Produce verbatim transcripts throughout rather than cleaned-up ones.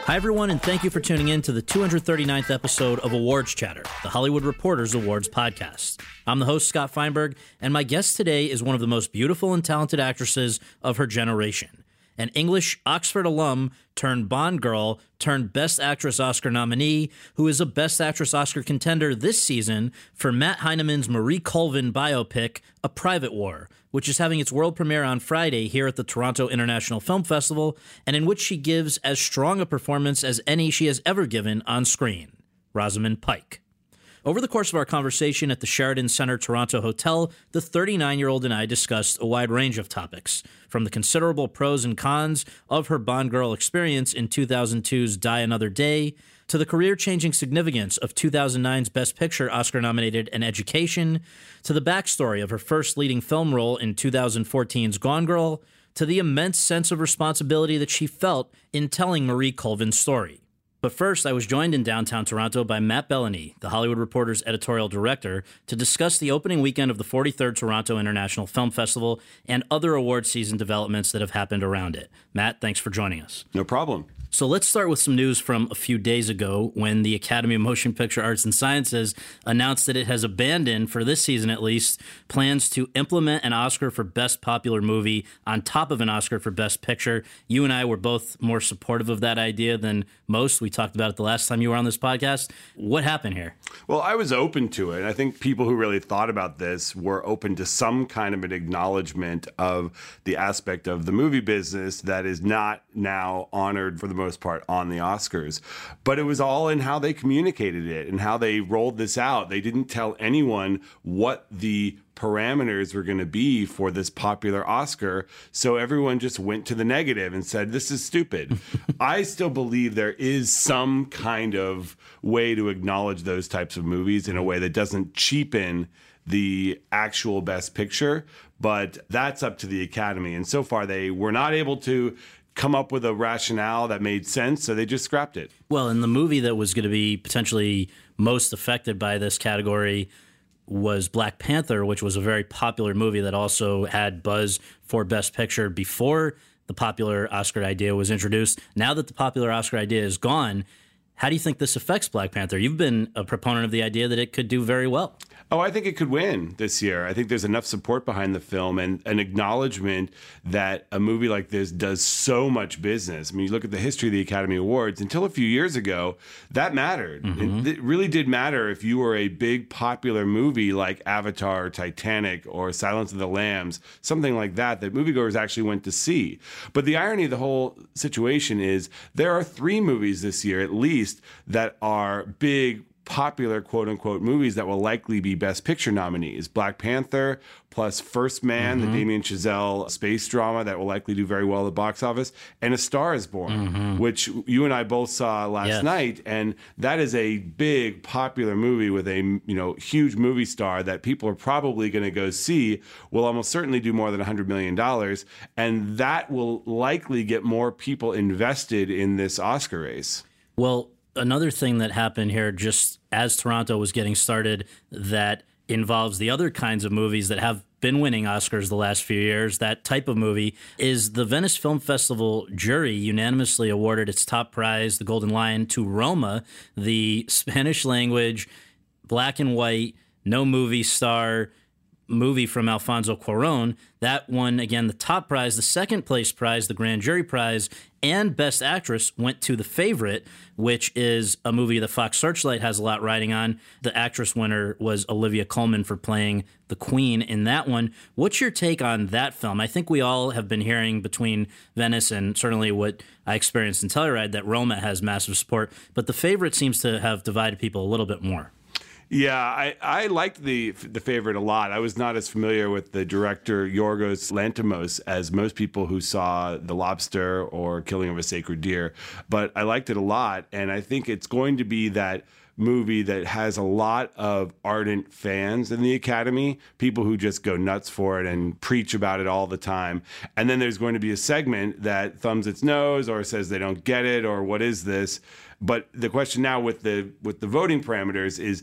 Hi, everyone, and thank you for tuning in to the two hundred thirty-ninth episode of Awards Chatter, the Hollywood Reporter's Awards podcast. I'm the host, Scott Feinberg, and my guest today is one of the most beautiful and talented actresses of her generation. An English Oxford alum turned Bond girl turned Best Actress Oscar nominee, who is a Best Actress Oscar contender this season for Matt Heineman's Marie Colvin biopic, A Private War, which is having its world premiere on Friday here at the Toronto International Film Festival, and in which she gives as strong a performance as any she has ever given on screen. Rosamund Pike. Over the course of our conversation at the Sheraton Centre Toronto Hotel, the thirty-nine-year-old and I discussed a wide range of topics, from the considerable pros and cons of her Bond girl experience in two thousand two's Die Another Day, to the career-changing significance of two thousand nine's Best Picture Oscar-nominated An Education, to the backstory of her first leading film role in two thousand fourteen's Gone Girl, to the immense sense of responsibility that she felt in telling Marie Colvin's story. But first, I was joined in downtown Toronto by Matt Bellany, the Hollywood Reporter's editorial director, to discuss the opening weekend of the forty-third Toronto International Film Festival and other award season developments that have happened around it. Matt, thanks for joining us. No problem. So let's start with some news from a few days ago when the Academy of Motion Picture Arts and Sciences announced that it has abandoned, for this season at least, plans to implement an Oscar for Best Popular Movie on top of an Oscar for Best Picture. You and I were both more supportive of that idea than most. We talked about it the last time you were on this podcast. What happened here? Well, I was open to it. I think people who really thought about this were open to some kind of an acknowledgement of the aspect of the movie business that is not now honored for the most part on the Oscars. But it was all in how they communicated it and how they rolled this out. They didn't tell anyone what the parameters were going to be for this popular Oscar. So everyone just went to the negative and said, this is stupid. I still believe there is some kind of way to acknowledge those types of movies in a way that doesn't cheapen the actual Best Picture, but that's up to the Academy. And so far, they were not able to come up with a rationale that made sense, so they just scrapped it. Well, and the movie that was going to be potentially most affected by this category was Black Panther, which was a very popular movie that also had buzz for Best Picture before the popular Oscar idea was introduced. Now that the popular Oscar idea is gone, how do you think this affects Black Panther? You've been a proponent of the idea that it could do very well. Oh, I think it could win this year. I think there's enough support behind the film and an acknowledgement that a movie like this does so much business. I mean, you look at the history of the Academy Awards, until a few years ago, that mattered. Mm-hmm. It, it really did matter if you were a big popular movie like Avatar or Titanic or Silence of the Lambs, something like that, that moviegoers actually went to see. But the irony of the whole situation is there are three movies this year, at least, that are big, popular quote-unquote movies that will likely be Best Picture nominees. Black Panther plus First Man, mm-hmm. the Damien Chazelle space drama that will likely do very well at the box office, and A Star is Born, mm-hmm. which you and I both saw last yes. night, and that is a big, popular movie with a you know huge movie star that people are probably going to go see, will almost certainly do more than one hundred million dollars, and that will likely get more people invested in this Oscar race. Well, another thing that happened here just as Toronto was getting started that involves the other kinds of movies that have been winning Oscars the last few years, that type of movie, is the Venice Film Festival jury unanimously awarded its top prize, the Golden Lion, to Roma, the Spanish language, black and white, no movie star movie from Alfonso Cuarón. That won, again, the top prize. The second place prize, the Grand Jury Prize, and Best Actress went to The Favorite, which is a movie that Fox Searchlight has a lot riding on. The actress winner was Olivia Colman for playing the Queen in that one. What's your take on that film? I think we all have been hearing between Venice and certainly what I experienced in Telluride that Roma has massive support, but The Favorite seems to have divided people a little bit more. Yeah, I, I liked the the Favorite a lot. I was not as familiar with the director Yorgos Lanthimos as most people who saw The Lobster or Killing of a Sacred Deer, but I liked it a lot, and I think it's going to be that movie that has a lot of ardent fans in the Academy, people who just go nuts for it and preach about it all the time. And then there's going to be a segment that thumbs its nose or says they don't get it or what is this. But the question now with the with the voting parameters is,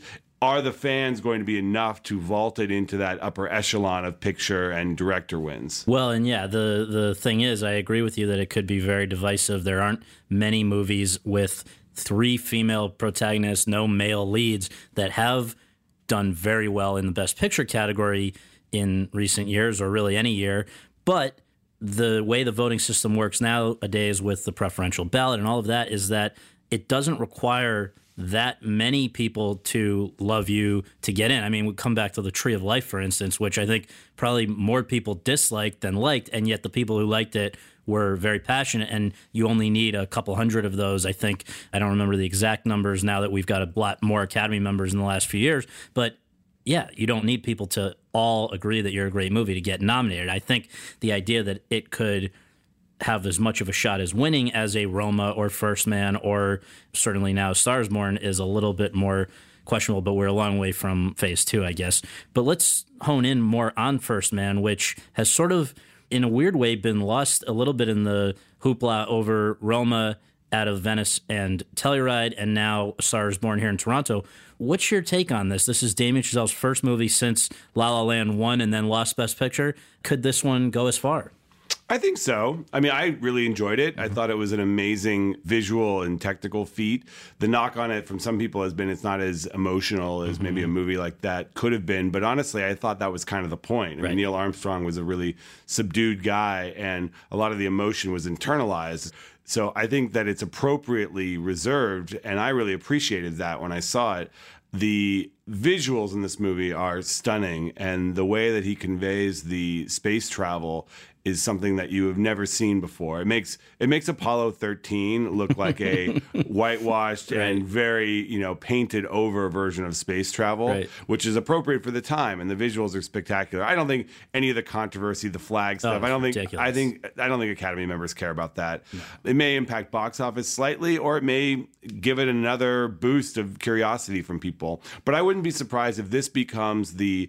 are the fans going to be enough to vault it into that upper echelon of picture and director wins? Well, and yeah, the the thing is, I agree with you that it could be very divisive. There aren't many movies with three female protagonists, no male leads, that have done very well in the Best Picture category in recent years, or really any year. But the way the voting system works nowadays with the preferential ballot and all of that is that it doesn't require that many people to love you to get in. I mean, we come back to the Tree of Life, for instance, which I think probably more people disliked than liked, and yet the people who liked it were very passionate, and you only need a couple hundred of those, I think. I don't remember the exact numbers now that we've got a lot more Academy members in the last few years, but yeah, you don't need people to all agree that you're a great movie to get nominated. I think the idea that it could have as much of a shot as winning as a Roma or First Man or certainly now Stars Born is a little bit more questionable, but we're a long way from phase two, I guess. But let's hone in more on First Man, which has sort of, in a weird way, been lost a little bit in the hoopla over Roma out of Venice and Telluride, and now Stars Born here in Toronto. What's your take on this? This is Damien Chazelle's first movie since La La Land won and then lost Best Picture. Could this one go as far? I think so. I mean, I really enjoyed it. I thought it was an amazing visual and technical feat. The knock on it from some people has been it's not as emotional as mm-hmm. maybe a movie like that could have been. But honestly, I thought that was kind of the point. I right. mean, Neil Armstrong was a really subdued guy, and a lot of the emotion was internalized. So I think that it's appropriately reserved, and I really appreciated that when I saw it. The visuals in this movie are stunning, and the way that he conveys the space travel is something that you have never seen before. It makes it makes Apollo thirteen look like a whitewashed right. and very, you know, painted over version of space travel, right. which is appropriate for the time, and the visuals are spectacular. I don't think any of the controversy, the flag stuff, oh, I don't think ridiculous. I think I don't think Academy members care about that. No. It may impact box office slightly, or it may give it another boost of curiosity from people. But I wouldn't be surprised if this becomes the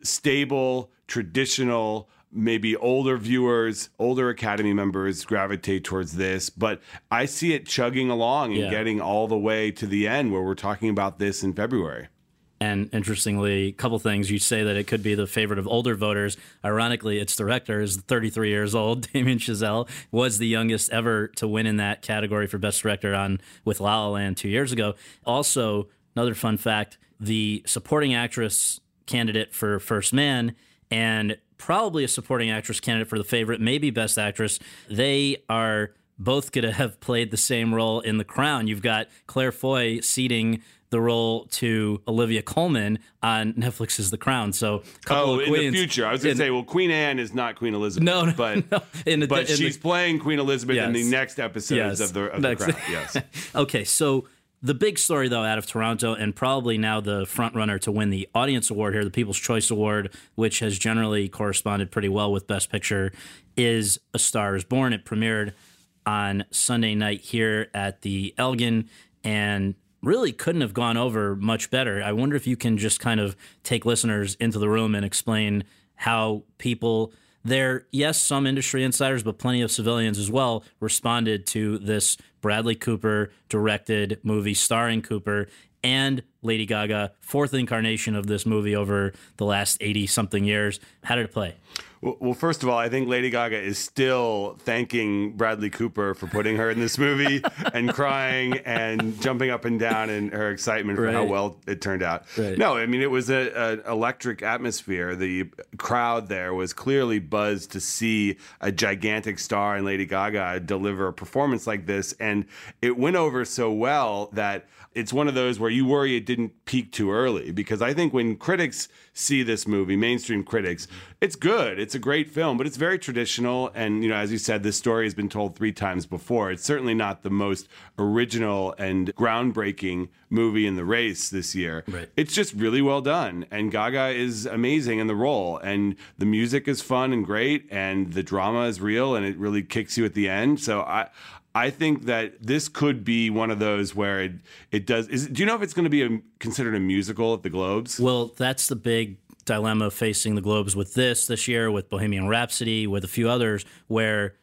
stable, traditional, maybe older viewers, older Academy members gravitate towards this, but I see it chugging along and yeah. getting all the way to the end where we're talking about this in February. And interestingly, a couple things. You say that it could be the favorite of older voters. Ironically, its director is thirty-three years old. Damien Chazelle was the youngest ever to win in that category for Best Director on with La La Land two years ago. Also, another fun fact, the supporting actress candidate for First Man and probably a supporting actress candidate for the favorite, maybe Best Actress, they are both going to have played the same role in The Crown. You've got Claire Foy ceding the role to Olivia Colman on Netflix's The Crown. So, couple oh, of in queens. the future, I was going to say, well, Queen Anne is not Queen Elizabeth. No, no, but no. In the, but in she's the, playing Queen Elizabeth yes. in the next episodes yes. of the, of Next. the Crown. Yes. Okay, so the big story, though, out of Toronto, and probably now the front runner to win the Audience Award here, the People's Choice Award, which has generally corresponded pretty well with Best Picture, is A Star is Born. It premiered on Sunday night here at the Elgin, and really couldn't have gone over much better. I wonder if you can just kind of take listeners into the room and explain how people there, yes, some industry insiders, but plenty of civilians as well, responded to this Bradley Cooper directed movie starring Cooper and Lady Gaga, fourth incarnation of this movie over the last eighty-something years. How did it play? Well, first of all, I think Lady Gaga is still thanking Bradley Cooper for putting her in this movie and crying and jumping up and down in her excitement for right. how well it turned out. Right. No, I mean, it was an electric atmosphere. The crowd there was clearly buzzed to see a gigantic star in Lady Gaga deliver a performance like this. And it went over so well that it's one of those where you worry it didn't peak too early, because I think when critics see this movie, mainstream critics, it's good. It's a great film, but it's very traditional. And, you know, as you said, this story has been told three times before. It's certainly not the most original and groundbreaking movie in the race this year. Right. It's just really well done. And Gaga is amazing in the role. And the music is fun and great. And the drama is real. And it really kicks you at the end. So I... I think that this could be one of those where it, it does. Is, do you know if it's going to be a, considered a musical at the Globes? Well, that's the big dilemma facing the Globes with this this year, with Bohemian Rhapsody, with a few others, where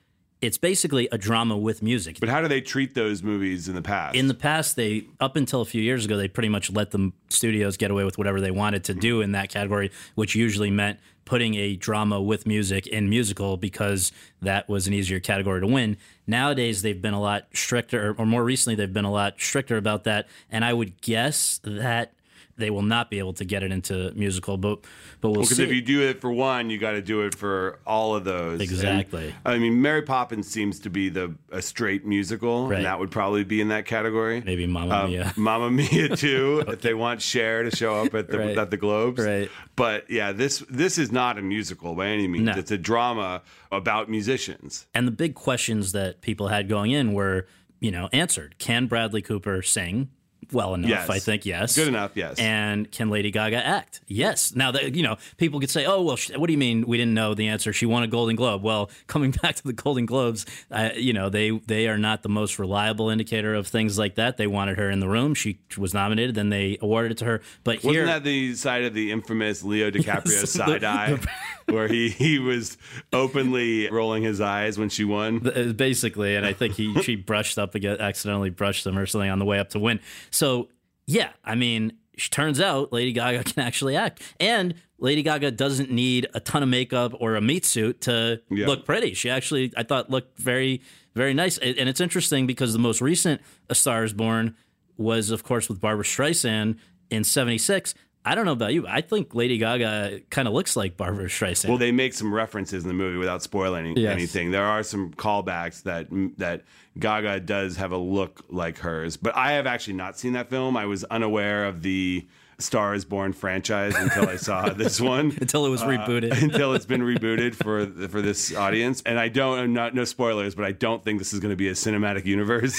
it's basically a drama with music. But how do they treat those movies in the past? In the past, they up until a few years ago, they pretty much let the studios get away with whatever they wanted to do in that category, which usually meant putting a drama with music in musical because that was an easier category to win. Nowadays, they've been a lot stricter, or more recently, they've been a lot stricter about that. And I would guess that they will not be able to get it into musical, but but we'll, well, see. Because if you do it for one, you got to do it for all of those. Exactly. And, I mean, Mary Poppins seems to be the a straight musical, right. and that would probably be in that category. Maybe Mamma um, Mia. Mamma Mia too, okay. If they want Cher to show up at the right. at the Globes. Right. But yeah, this this is not a musical by any means. No. It's a drama about musicians. And the big questions that people had going in were, you know, answered. Can Bradley Cooper sing? Well enough, yes. I think, yes. Good enough, yes. And can Lady Gaga act? Yes. Now, that, you know, people could say, oh, well, sh- what do you mean we didn't know the answer? She won a Golden Globe. Well, coming back to the Golden Globes, uh, you know, they, they are not the most reliable indicator of things like that. They wanted her in the room. She was nominated, then they awarded it to her. But Wasn't here, that the side of the infamous Leo DiCaprio Yes, side-eye, the, where he, he was openly rolling his eyes when she won? Basically, and I think he she brushed up again, accidentally brushed him or something on the way up to win. So, yeah, I mean, it turns out Lady Gaga can actually act. And Lady Gaga doesn't need a ton of makeup or a meat suit to yeah. look pretty. She actually, I thought, looked very, very nice. And it's interesting because the most recent A Star is Born was, of course, with Barbra Streisand in seventy-six. I don't know about you. I think Lady Gaga kind of looks like Barbra Streisand. Well, they make some references in the movie without spoiling yes. anything. There are some callbacks that that Gaga does have a look like hers. But I have actually not seen that film. I was unaware of the Star is Born franchise until I saw this one. Until it was uh, rebooted. Until it's been rebooted for for this audience. And I don't, not no spoilers, but I don't think this is going to be a cinematic universe.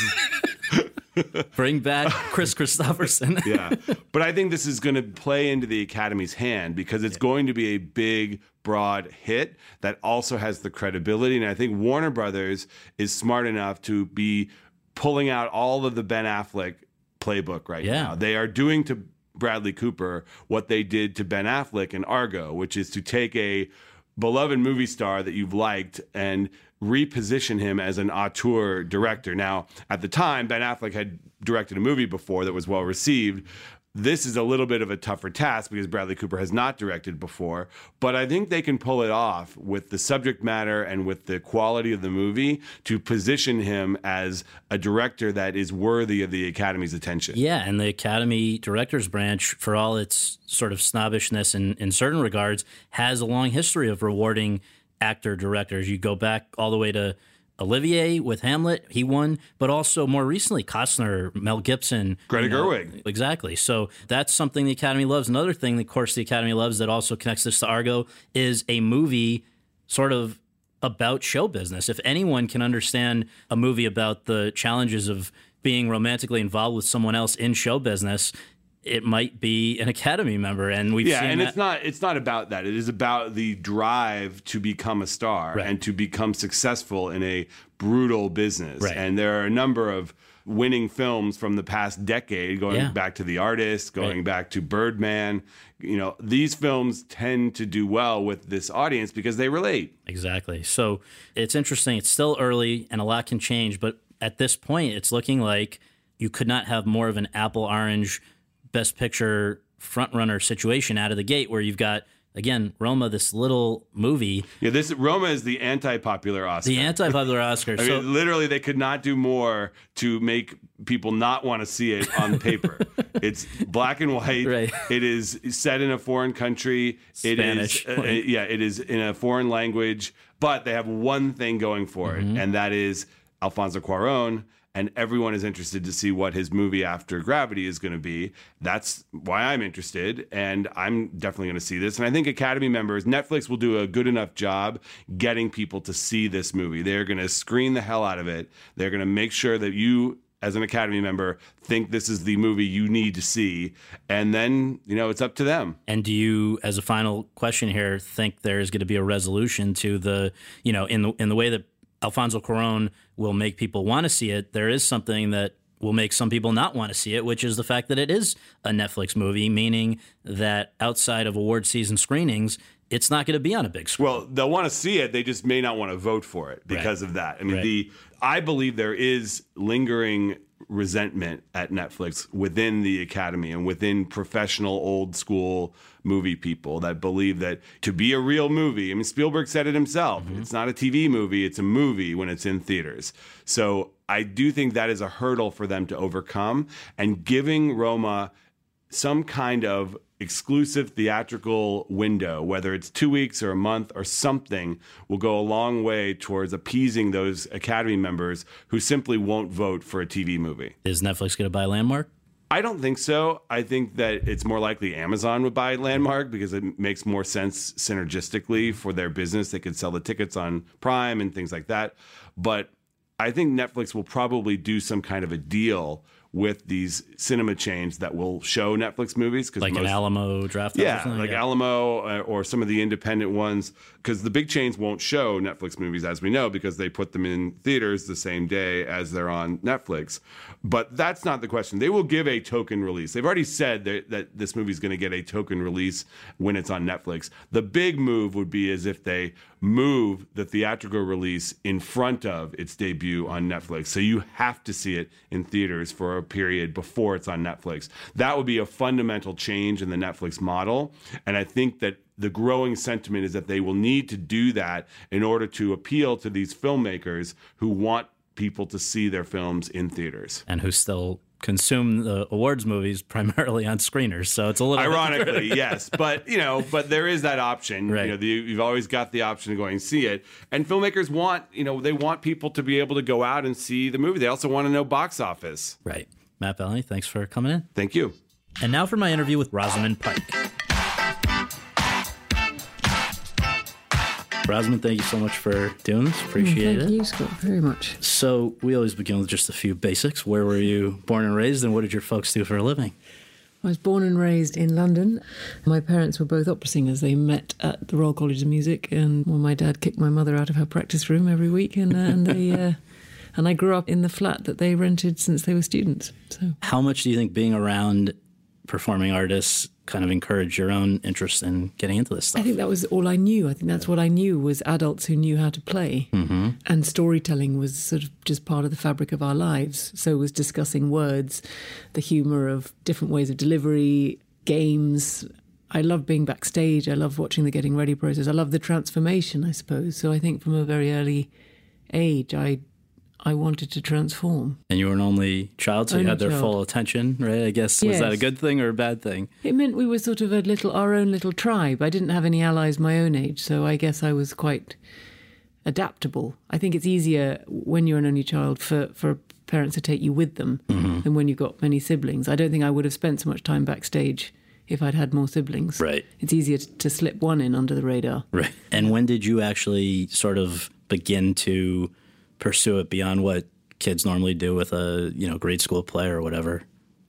Bring back Chris Christopherson. Yeah. But I think this is going to play into the Academy's hand because it's yeah. going to be a big, broad hit that also has the credibility. And I think Warner Brothers is smart enough to be pulling out all of the Ben Affleck playbook right yeah. now. They are doing to Bradley Cooper what they did to Ben Affleck in Argo, which is to take a beloved movie star that you've liked and reposition him as an auteur director. Now, at the time, Ben Affleck had directed a movie before that was well received. This is a little bit of a tougher task because Bradley Cooper has not directed before, but I think they can pull it off with the subject matter and with the quality of the movie to position him as a director that is worthy of the Academy's attention. Yeah, and the Academy Directors Branch, for all its sort of snobbishness in, in certain regards, has a long history of rewarding actor directors. You go back all the way to Olivier with Hamlet, he won, but also more recently, Costner, Mel Gibson. Greta you know, Gerwig. Exactly. So that's something the Academy loves. Another thing, of course, the Academy loves that also connects this to Argo is a movie sort of about show business. If anyone can understand a movie about the challenges of being romantically involved with someone else in show business, it might be an Academy member, and we've yeah, seen and that. it's not it's not about that. It is about the drive to become a star right. and to become successful in a brutal business. Right. And there are a number of winning films from the past decade, going yeah. back to The Artist, going right. back to Birdman. You know, these films tend to do well with this audience because they relate. Exactly. So it's interesting. It's still early, and a lot can change, but at this point, it's looking like you could not have more of an apple-orange Best Picture frontrunner situation out of the gate, where you've got, again, Roma, this little movie. Yeah, this Roma is the anti-popular Oscar. The anti-popular Oscar. I so, mean, literally, they could not do more to make people not want to see it on paper. It's black and white. Right. It is set in a foreign country. Spanish. It is, uh, yeah, it is in a foreign language. But they have one thing going for mm-hmm. it, and that is Alfonso Cuarón. And everyone is interested to see what his movie after Gravity is going to be. That's why I'm interested, and I'm definitely going to see this. And I think Academy members, Netflix will do a good enough job getting people to see this movie. They're going to screen the hell out of it. They're going to make sure that you, as an Academy member, think this is the movie you need to see. And then, you know, it's up to them. And do you, as a final question here, think there's going to be a resolution to the, you know, in the in the way that Alfonso Cuarón will make people want to see it, there is something that will make some people not want to see it, which is the fact that it is a Netflix movie, meaning that outside of award season screenings, it's not going to be on a big screen. Well, they'll want to see it. They just may not want to vote for it because Right. of that. I mean, Right. the I believe there is lingering resentment at Netflix within the Academy and within professional old school movie people that believe that to be a real movie, I mean, Spielberg said it himself, mm-hmm. it's not a T V movie, it's a movie when it's in theaters. So I do think that is a hurdle for them to overcome, and giving Roma some kind of exclusive theatrical window, whether it's two weeks or a month or something, will go a long way towards appeasing those Academy members who simply won't vote for a T V movie. Is Netflix going to buy Landmark? I don't think so. I think that it's more likely Amazon would buy Landmark because it makes more sense synergistically for their business. They could sell the tickets on Prime and things like that. But I think Netflix will probably do some kind of a deal with these cinema chains that will show Netflix movies. Like most, an Alamo Draft House yeah, or something? like yeah. Alamo uh, or some of the independent ones, because the big chains won't show Netflix movies, as we know, because they put them in theaters the same day as they're on Netflix. But that's not the question. They will give a token release. They've already said that, that this movie is going to get a token release when it's on Netflix. The big move would be as if they move the theatrical release in front of its debut on Netflix. So you have to see it in theaters for a period before it's on Netflix. That would be a fundamental change in the Netflix model. And I think that the growing sentiment is that they will need to do that in order to appeal to these filmmakers who want people to see their films in theaters. And who still consume the awards movies primarily on screeners. So it's a little ironically, yes. But, you know, but there is that option. Right. You know, the, you've always got the option of going and see it. And filmmakers want, you know, they want people to be able to go out and see the movie. They also want to know box office. Right. Matt Bellany, thanks for coming in. Thank you. And now for my interview with Rosamund Pike. Rosamund, thank you so much for doing this. Appreciate thank it. Thank you, Scott, very much. So we always begin with just a few basics. Where were you born and raised, and what did your folks do for a living? I was born and raised in London. My parents were both opera singers. They met at the Royal College of Music, and well, my dad kicked my mother out of her practice room every week, and, uh, and they... Uh, and I grew up in the flat that they rented since they were students. So, how much do you think being around performing artists kind of encouraged your own interest in getting into this stuff? I think that was all I knew. I think that's what I knew, was adults who knew how to play. Mm-hmm. And storytelling was sort of just part of the fabric of our lives. So was discussing words, the humour of different ways of delivery, games. I love being backstage. I love watching the getting ready process. I love the transformation, I suppose. So I think from a very early age, I I wanted to transform. And you were an only child, so only you had their child. full attention, right? I guess, was yes. that a good thing or a bad thing? It meant we were sort of a little, our own little tribe. I didn't have any allies my own age, so I guess I was quite adaptable. I think it's easier when you're an only child for, for parents to take you with them mm-hmm. than when you've got many siblings. I don't think I would have spent so much time backstage if I'd had more siblings. Right. It's easier to, to slip one in under the radar. Right. And when did you actually sort of begin to pursue it beyond what kids normally do with a, you know, grade school play or whatever?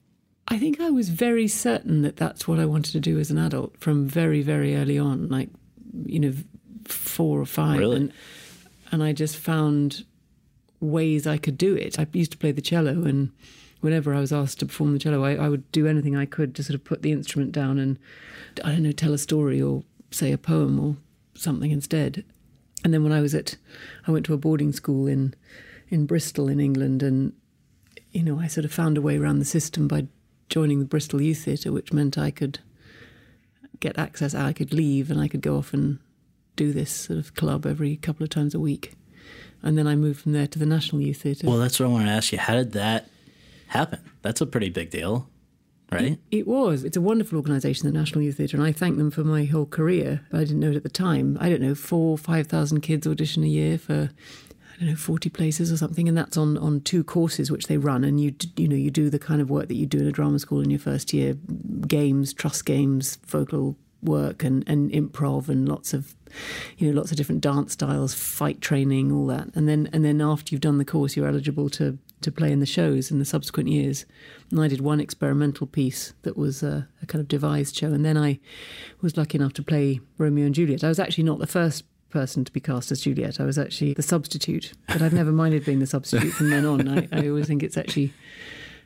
I think I was very certain that that's what I wanted to do as an adult from very, very early on, like, you know, four or five. Really? And, and I just found ways I could do it. I used to play the cello, and whenever I was asked to perform the cello, I, I would do anything I could to sort of put the instrument down and, I don't know, tell a story or say a poem or something instead. And then when I was at, I went to a boarding school in in Bristol in England, and, you know, I sort of found a way around the system by joining the Bristol Youth Theatre, which meant I could get access, I could leave and I could go off and do this sort of club every couple of times a week. And then I moved from there to the National Youth Theatre. Well, that's what I want to ask you. How did that happen? That's a pretty big deal. Right? It, it was. It's a wonderful organisation, the National Youth Theatre, and I thank them for my whole career. I didn't know it at the time. I don't know, four, five thousand kids audition a year for, I don't know, forty places or something, and that's on, on two courses which they run. And you you know you do the kind of work that you do in a drama school in your first year: games, trust games, vocal work, and, and improv, and lots of you know lots of different dance styles, fight training, all that. And then and then after you've done the course, you're eligible to. to play in the shows in the subsequent years. And I did one experimental piece that was a, a kind of devised show, and then I was lucky enough to play Romeo and Juliet. I was actually not the first person to be cast as Juliet. I was actually the substitute, but I've never minded being the substitute from then on. I, I always think it's actually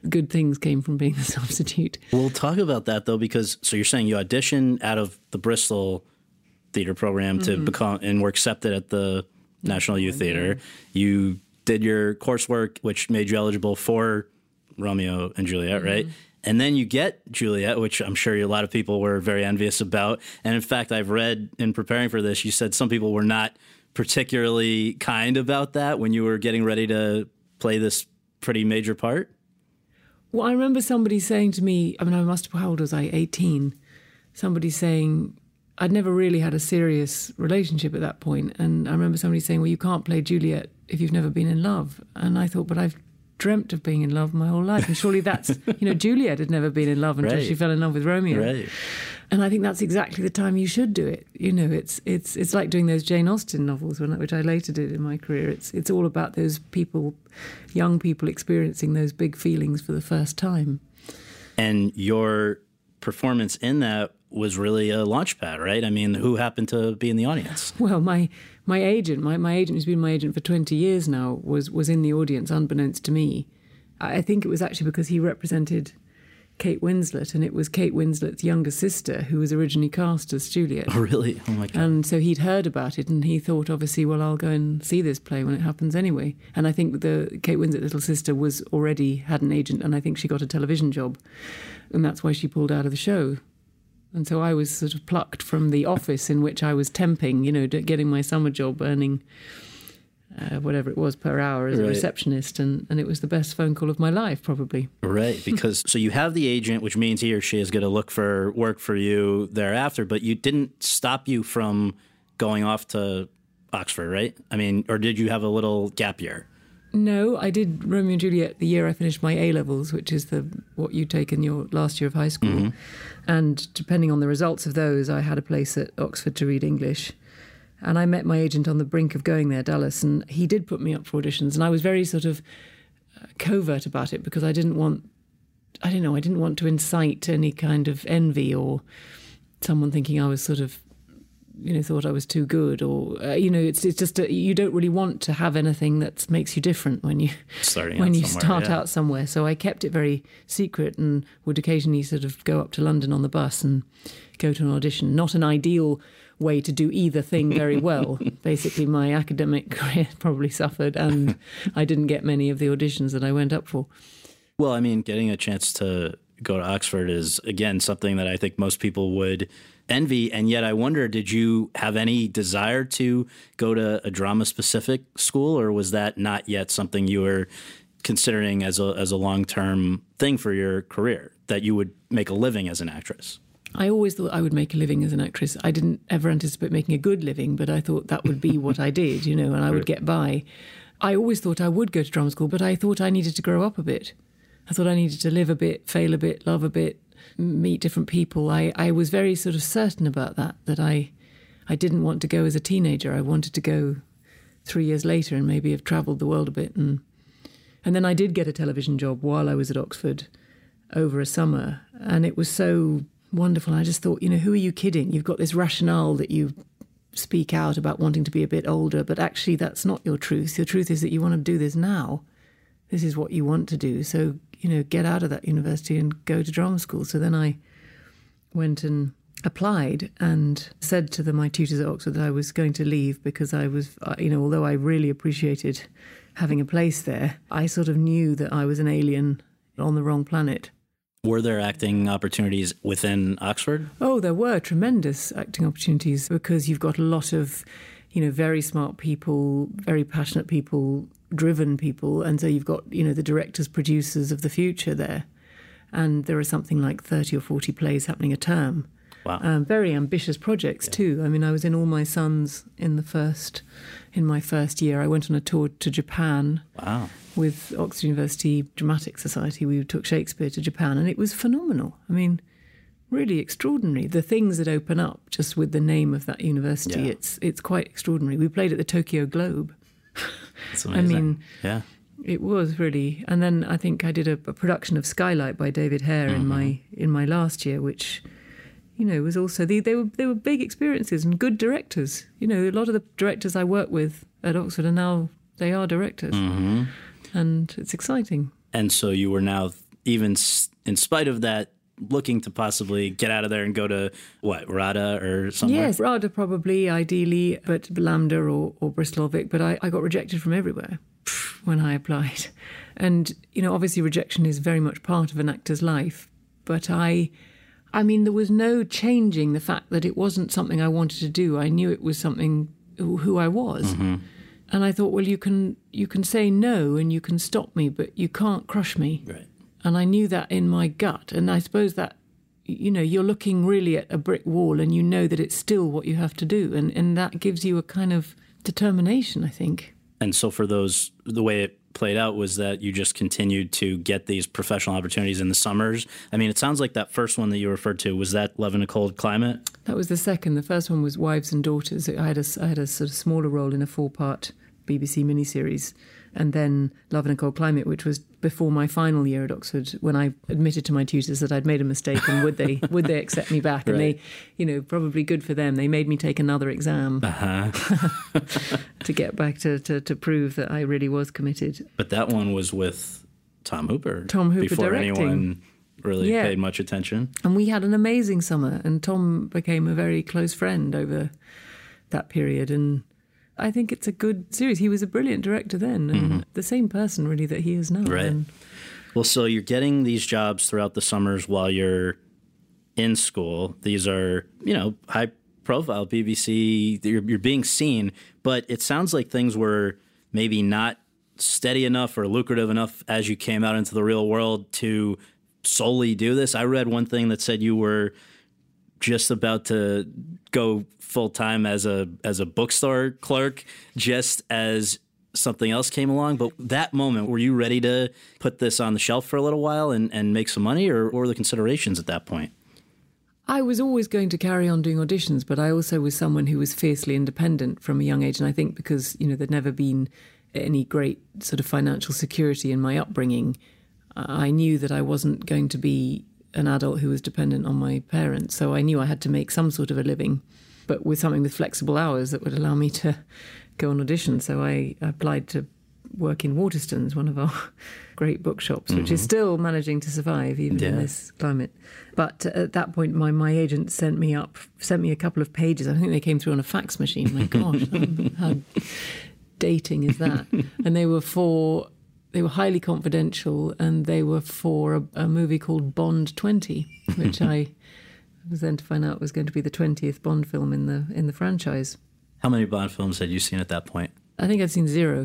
good things came from being the substitute. We'll talk about that, though, because so you're saying you auditioned out of the Bristol theater program to mm-hmm. become and were accepted at the National Youth Theater. You did your coursework, which made you eligible for Romeo and Juliet, mm-hmm. right? And then you get Juliet, which I'm sure a lot of people were very envious about. And in fact, I've read in preparing for this, you said some people were not particularly kind about that when you were getting ready to play this pretty major part. Well, I remember somebody saying to me, I mean, I must have, how old was I? eighteen. Somebody saying, I'd never really had a serious relationship at that point. And I remember somebody saying, well, you can't play Juliet if you've never been in love. And I thought, but I've dreamt of being in love my whole life. And surely that's, you know, Juliet had never been in love until right. she fell in love with Romeo. Right. And I think that's exactly the time you should do it. You know, it's it's it's like doing those Jane Austen novels, which I later did in my career. It's it's all about those people, young people experiencing those big feelings for the first time. And your performance in that was really a launchpad, right? I mean, who happened to be in the audience? Well, my my agent, my, my agent who's been my agent for twenty years now, was was in the audience, unbeknownst to me. I think it was actually because he represented Kate Winslet, and it was Kate Winslet's younger sister who was originally cast as Juliet. Oh, really? Oh, my God. And so he'd heard about it, and he thought, obviously, well, I'll go and see this play when it happens anyway. And I think the Kate Winslet little sister was already had an agent, and I think she got a television job, and that's why she pulled out of the show. And so I was sort of plucked from the office in which I was temping, you know, getting my summer job, earning uh, whatever it was per hour as right. a receptionist. And, and it was the best phone call of my life, probably. Right, because so you have the agent, which means he or she is going to look for work for you thereafter, but you didn't stop you from going off to Oxford, right? I mean, or did you have a little gap year? No, I did Romeo and Juliet the year I finished my A-levels, which is the what you take in your last year of high school. Mm-hmm. And depending on the results of those, I had a place at Oxford to read English. And I met my agent on the brink of going there, Dallas, and he did put me up for auditions. And I was very sort of covert about it because I didn't want, I don't know, I didn't want to incite any kind of envy or someone thinking I was sort of, you know, thought I was too good, or uh, you know, it's it's just a, you don't really want to have anything that makes you different when you Starting when you somewhere, start yeah. out somewhere. So I kept it very secret and would occasionally sort of go up to London on the bus and go to an audition. Not an ideal way to do either thing very well. Basically, my academic career probably suffered, and I didn't get many of the auditions that I went up for. Well, I mean, getting a chance to go to Oxford is, again, something that I think most people would envy. And yet I wonder, did you have any desire to go to a drama-specific school, or was that not yet something you were considering as a as a long-term thing for your career, that you would make a living as an actress? I always thought I would make a living as an actress. I didn't ever anticipate making a good living, but I thought that would be what I did, you know, and I would get by. I always thought I would go to drama school, but I thought I needed to grow up a bit. I thought I needed to live a bit, fail a bit, love a bit, meet different people. I, I was very sort of certain about that, that I I didn't want to go as a teenager. I wanted to go three years later and maybe have travelled the world a bit. And and then I did get a television job while I was at Oxford over a summer. And it was so wonderful. I just thought, you know, who are you kidding? You've got this rationale that you speak out about wanting to be a bit older, but actually that's not your truth. Your truth is that you want to do this now. This is what you want to do. So, you know, get out of that university and go to drama school. So then I went and applied and said to the, my tutors at Oxford that I was going to leave because I was, you know, although I really appreciated having a place there, I sort of knew that I was an alien on the wrong planet. Were there acting opportunities within Oxford? Oh, there were tremendous acting opportunities because you've got a lot of, you know, very smart people, very passionate people, driven people. And so you've got, you know, the directors, producers of the future there. And there are something like thirty or forty plays happening a term. Wow. Um, very ambitious projects yeah. too. I mean, I was in All My Sons in the first, in my first year. I went on a tour to Japan. Wow. With Oxford University Dramatic Society. We took Shakespeare to Japan, and it was phenomenal. I mean, really extraordinary. The things that open up just with the name of that university, yeah. it's it's quite extraordinary. We played at the Tokyo Globe. That's amazing. I mean, yeah. It was really. And then I think I did a, a production of Skylight by David Hare mm-hmm. in my in my last year, which, you know, was also they, they were they were big experiences and good directors. You know, a lot of the directors I worked with at Oxford are now they are directors. Mm-hmm. And it's exciting. And so you were now even s- in spite of that, looking to possibly get out of there and go to, what, RADA or somewhere? Yes, RADA probably, ideally, but Lambda or, or Bristol Vic. But I, I got rejected from everywhere when I applied. And, you know, obviously rejection is very much part of an actor's life. But I, I mean, there was no changing the fact that it wasn't something I wanted to do. I knew it was something who, who I was. Mm-hmm. And I thought, well, you can you can say no and you can stop me, but you can't crush me. Right. And I knew that in my gut. And I suppose that, you know, you're looking really at a brick wall and you know that it's still what you have to do. And, and that gives you a kind of determination, I think. And so for those, the way it played out was that you just continued to get these professional opportunities in the summers. I mean, it sounds like that first one that you referred to, was that Love in a Cold Climate? That was the second. The first one was Wives and Daughters. I had a, I had a sort of smaller role in a four-part B B C miniseries. And then Love in a Cold Climate, which was before my final year at Oxford, when I admitted to my tutors that I'd made a mistake and would they would they accept me back? And right. they, you know, probably good for them. They made me take another exam uh-huh. to get back to, to, to prove that I really was committed. But that one was with Tom Hooper. Tom Hooper before directing. anyone really yeah. paid much attention. And we had an amazing summer, and Tom became a very close friend over that period. And I think it's a good series. He was a brilliant director then, and mm-hmm. the same person really that he is now. Right. And well, so you're getting these jobs throughout the summers while you're in school. These are, you know, high-profile B B C. You're, you're being seen, but it sounds like things were maybe not steady enough or lucrative enough as you came out into the real world to solely do this. I read one thing that said you were just about to go full-time as a as a bookstore clerk just as something else came along. But that moment, were you ready to put this on the shelf for a little while and, and make some money, or what were the considerations at that point? I was always going to carry on doing auditions, but I also was someone who was fiercely independent from a young age. And I think because, you know, there'd never been any great sort of financial security in my upbringing, I knew that I wasn't going to be an adult who was dependent on my parents. So I knew I had to make some sort of a living, but with something with flexible hours that would allow me to go on audition. So I applied to work in Waterstones, one of our great bookshops, mm-hmm. which is still managing to survive even yeah. in this climate. But at that point, my, my agent sent me up, sent me a couple of pages. I think they came through on a fax machine. My gosh, how dating is that? And they were for... They were highly confidential, and they were for a, a movie called Bond twenty, which I was then to find out was going to be the twentieth Bond film in the in the franchise. How many Bond films had you seen at that point? I think I'd seen zero.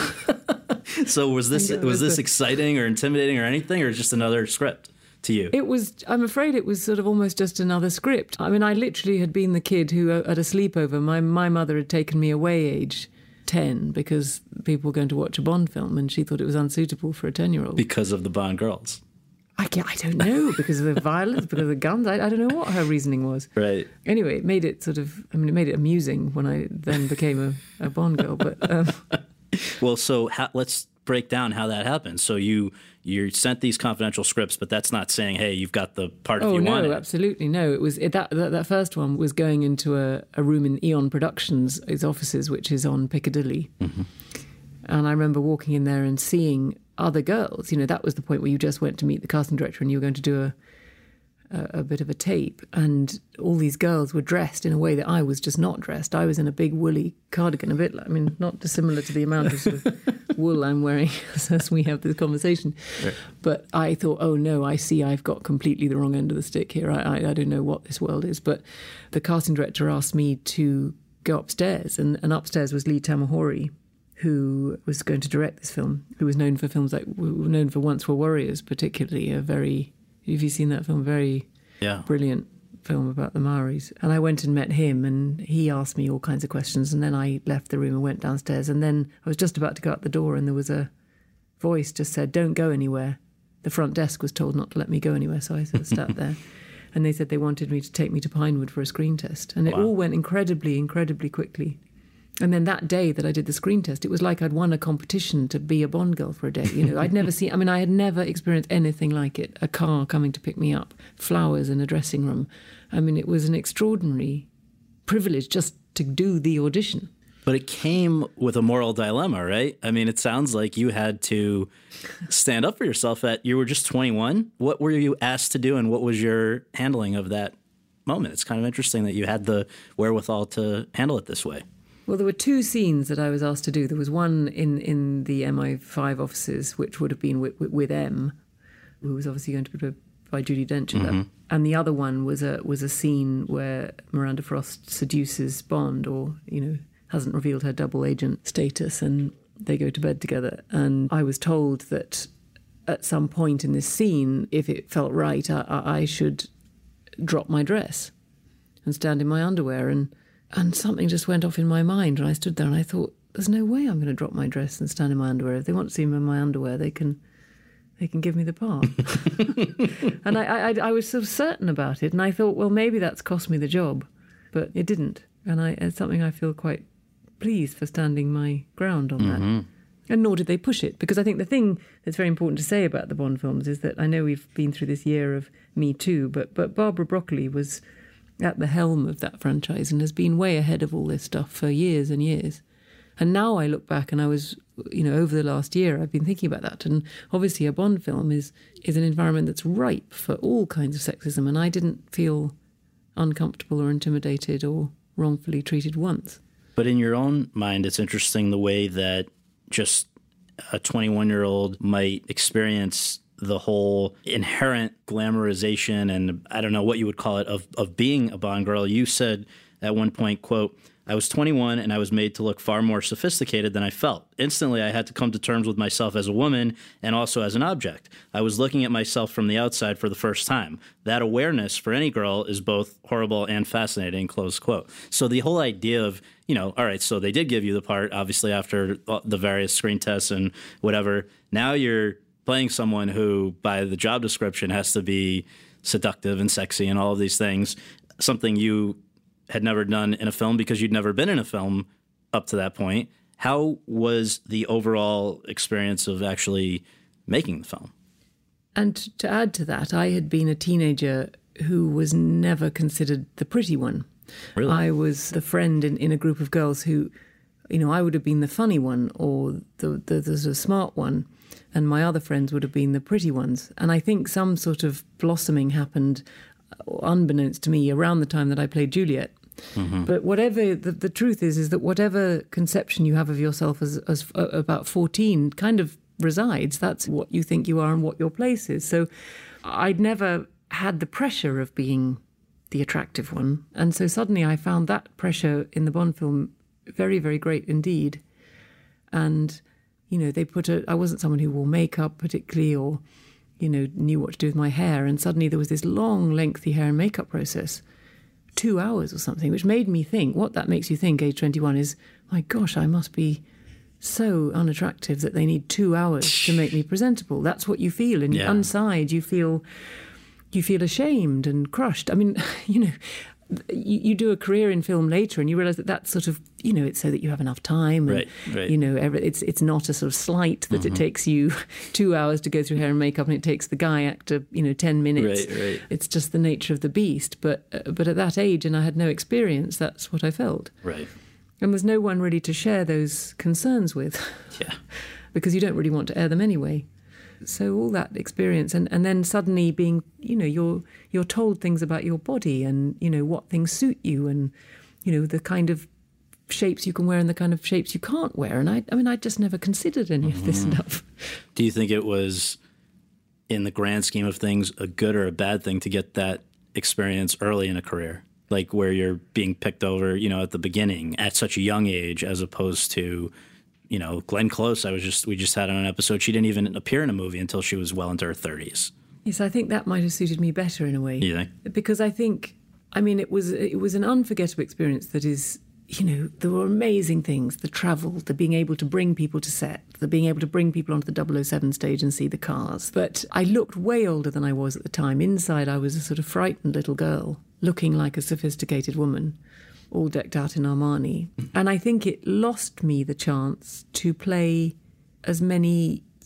So was this was, was this a, exciting or intimidating or anything, or just another script to you? It was. I'm afraid it was sort of almost just another script. I mean, I literally had been the kid who, at a sleepover, my my mother had taken me away age ten because people were going to watch a Bond film and she thought it was unsuitable for a ten-year-old. Because of the Bond girls? I, I don't know, because of the violence, because of the guns. I, I don't know what her reasoning was. Right. Anyway, it made it sort of, I mean, it made it amusing when I then became a, a Bond girl. But um. Well, so how, let's break down how that happened. So you you sent these confidential scripts, but that's not saying, hey, you've got the part oh, if you no, want it. Oh, no, absolutely. No, it was it, that, that that first one was going into a, a room in Eon Productions, its offices, which is on Piccadilly. Mm-hmm. And I remember walking in there and seeing other girls. You know, that was the point where you just went to meet the casting director and you were going to do a a, a bit of a tape. And all these girls were dressed in a way that I was just not dressed. I was in a big woolly cardigan, a bit, like, I mean, not dissimilar to the amount of, sort of wool I'm wearing as we have this conversation. Right. But I thought, oh no, I see I've got completely the wrong end of the stick here. I, I, I don't know what this world is. But the casting director asked me to go upstairs, and, and upstairs was Lee Tamahori, who was going to direct this film, who was known for films like, known for Once Were Warriors, particularly, a very, have you seen that film? Very yeah. brilliant film about the Maoris. And I went and met him, and he asked me all kinds of questions, and then I left the room and went downstairs, and then I was just about to go out the door, and there was a voice just said, don't go anywhere. The front desk was told not to let me go anywhere, so I sort of sat there. And they said they wanted me to take me to Pinewood for a screen test. And it wow. all went incredibly, incredibly quickly. And then that day that I did the screen test, it was like I'd won a competition to be a Bond girl for a day. You know, I'd never seen, I mean, I had never experienced anything like it. A car coming to pick me up, flowers in a dressing room. I mean, it was an extraordinary privilege just to do the audition. But it came with a moral dilemma, right? I mean, it sounds like you had to stand up for yourself at, you were just twenty-one. What were you asked to do, and what was your handling of that moment? It's kind of interesting that you had the wherewithal to handle it this way. Well, there were two scenes that I was asked to do. There was one in, in the M I five offices, which would have been with, with, with M, who was obviously going to be played by Judi Dench. Mm-hmm. And the other one was a was a scene where Miranda Frost seduces Bond, or, you know, hasn't revealed her double agent status, and they go to bed together. And I was told that at some point in this scene, if it felt right, I, I should drop my dress and stand in my underwear. And, and something just went off in my mind, and I stood there and I thought, there's no way I'm going to drop my dress and stand in my underwear. If they want to see me in my underwear, they can they can give me the part. And I, I, I was so certain about it, and I thought, well, maybe that's cost me the job. But it didn't. And I, it's something I feel quite pleased for standing my ground on mm-hmm. that. And nor did they push it, because I think the thing that's very important to say about the Bond films is that I know we've been through this year of Me Too, but but Barbara Broccoli was at the helm of that franchise and has been way ahead of all this stuff for years and years. And now I look back, and I was, you know, over the last year, I've been thinking about that. And obviously a Bond film is is an environment that's ripe for all kinds of sexism, and I didn't feel uncomfortable or intimidated or wrongfully treated once. But in your own mind, it's interesting the way that just a twenty-one-year-old might experience the whole inherent glamorization and I don't know what you would call it of, of being a Bond girl. You said at one point, quote, I was twenty-one and I was made to look far more sophisticated than I felt. Instantly, I had to come to terms with myself as a woman and also as an object. I was looking at myself from the outside for the first time. That awareness for any girl is both horrible and fascinating, close quote. So the whole idea of, you know, all right, so they did give you the part, obviously, after the various screen tests and whatever. Now you're playing someone who, by the job description, has to be seductive and sexy and all of these things, something you had never done in a film because you'd never been in a film up to that point. How was the overall experience of actually making the film? And to add to that, I had been a teenager who was never considered the pretty one. Really? I was the friend in, in a group of girls who, you know, I would have been the funny one or the, the, the sort of smart one, and my other friends would have been the pretty ones. And I think some sort of blossoming happened, unbeknownst to me, around the time that I played Juliet. Mm-hmm. But whatever the, the truth is, is that whatever conception you have of yourself as, as uh, about fourteen kind of resides. That's what you think you are and what your place is. So I'd never had the pressure of being the attractive one. And so suddenly I found that pressure in the Bond film very, very great indeed. And, you know, they put a, I wasn't someone who wore makeup particularly or, you know, knew what to do with my hair. And suddenly there was this long, lengthy hair and makeup process. Two hours or something, which made me think, what that makes you think, age twenty-one, is, my gosh, I must be so unattractive that they need two hours to make me presentable. That's what you feel. And yeah. Inside, you feel you feel ashamed and crushed. I mean, you know, you, you do a career in film later and you realise that that's sort of, you know, it's so that you have enough time. And, right, right. You know, every, it's it's not a sort of slight that mm-hmm. it takes you two hours to go through hair and makeup and it takes the guy actor, you know, ten minutes. Right, right. It's just the nature of the beast. But uh, but at that age, and I had no experience, that's what I felt. Right. And there's no one really to share those concerns with. Yeah. Because you don't really want to air them anyway. So all that experience, and, and then suddenly being, you know, you're you're told things about your body and, you know, what things suit you and, you know, the kind of shapes you can wear and the kind of shapes you can't wear. And I I mean, I just never considered any mm-hmm. of this stuff. Do you think it was, in the grand scheme of things, a good or a bad thing to get that experience early in a career? Like where you're being picked over, you know, at the beginning at such a young age, as opposed to, you know, Glenn Close, I was just we just had on an episode, she didn't even appear in a movie until she was well into her thirties. Yes, I think that might have suited me better in a way. You think? Because I think, I mean, it was it was an unforgettable experience that is, you know, there were amazing things, the travel, the being able to bring people to set, the being able to bring people onto the double oh seven stage and see the cars. But I looked way older than I was at the time. Inside, I was a sort of frightened little girl, looking like a sophisticated woman, all decked out in Armani. And I think it lost me the chance to play as many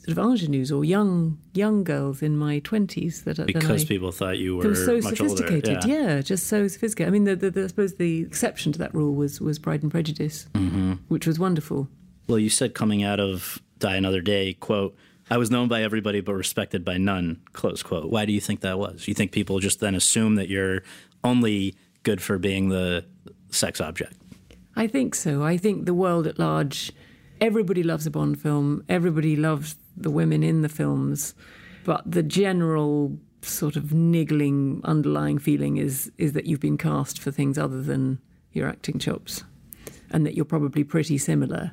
sort of ingenues or young young girls in my twenties that because I, people thought you were so much sophisticated. older. Yeah. yeah, just so sophisticated. I mean, the, the, the, I suppose the exception to that rule was was Pride and Prejudice, mm-hmm. which was wonderful. Well, you said coming out of Die Another Day, quote, "I was known by everybody but respected by none," close quote. Why do you think that was? You think people just then assume that you're only good for being the sex object? I think so. I think the world at large, everybody loves a Bond film. Everybody loves the women in the films. But the general sort of niggling underlying feeling is is that you've been cast for things other than your acting chops, and that you're probably pretty similar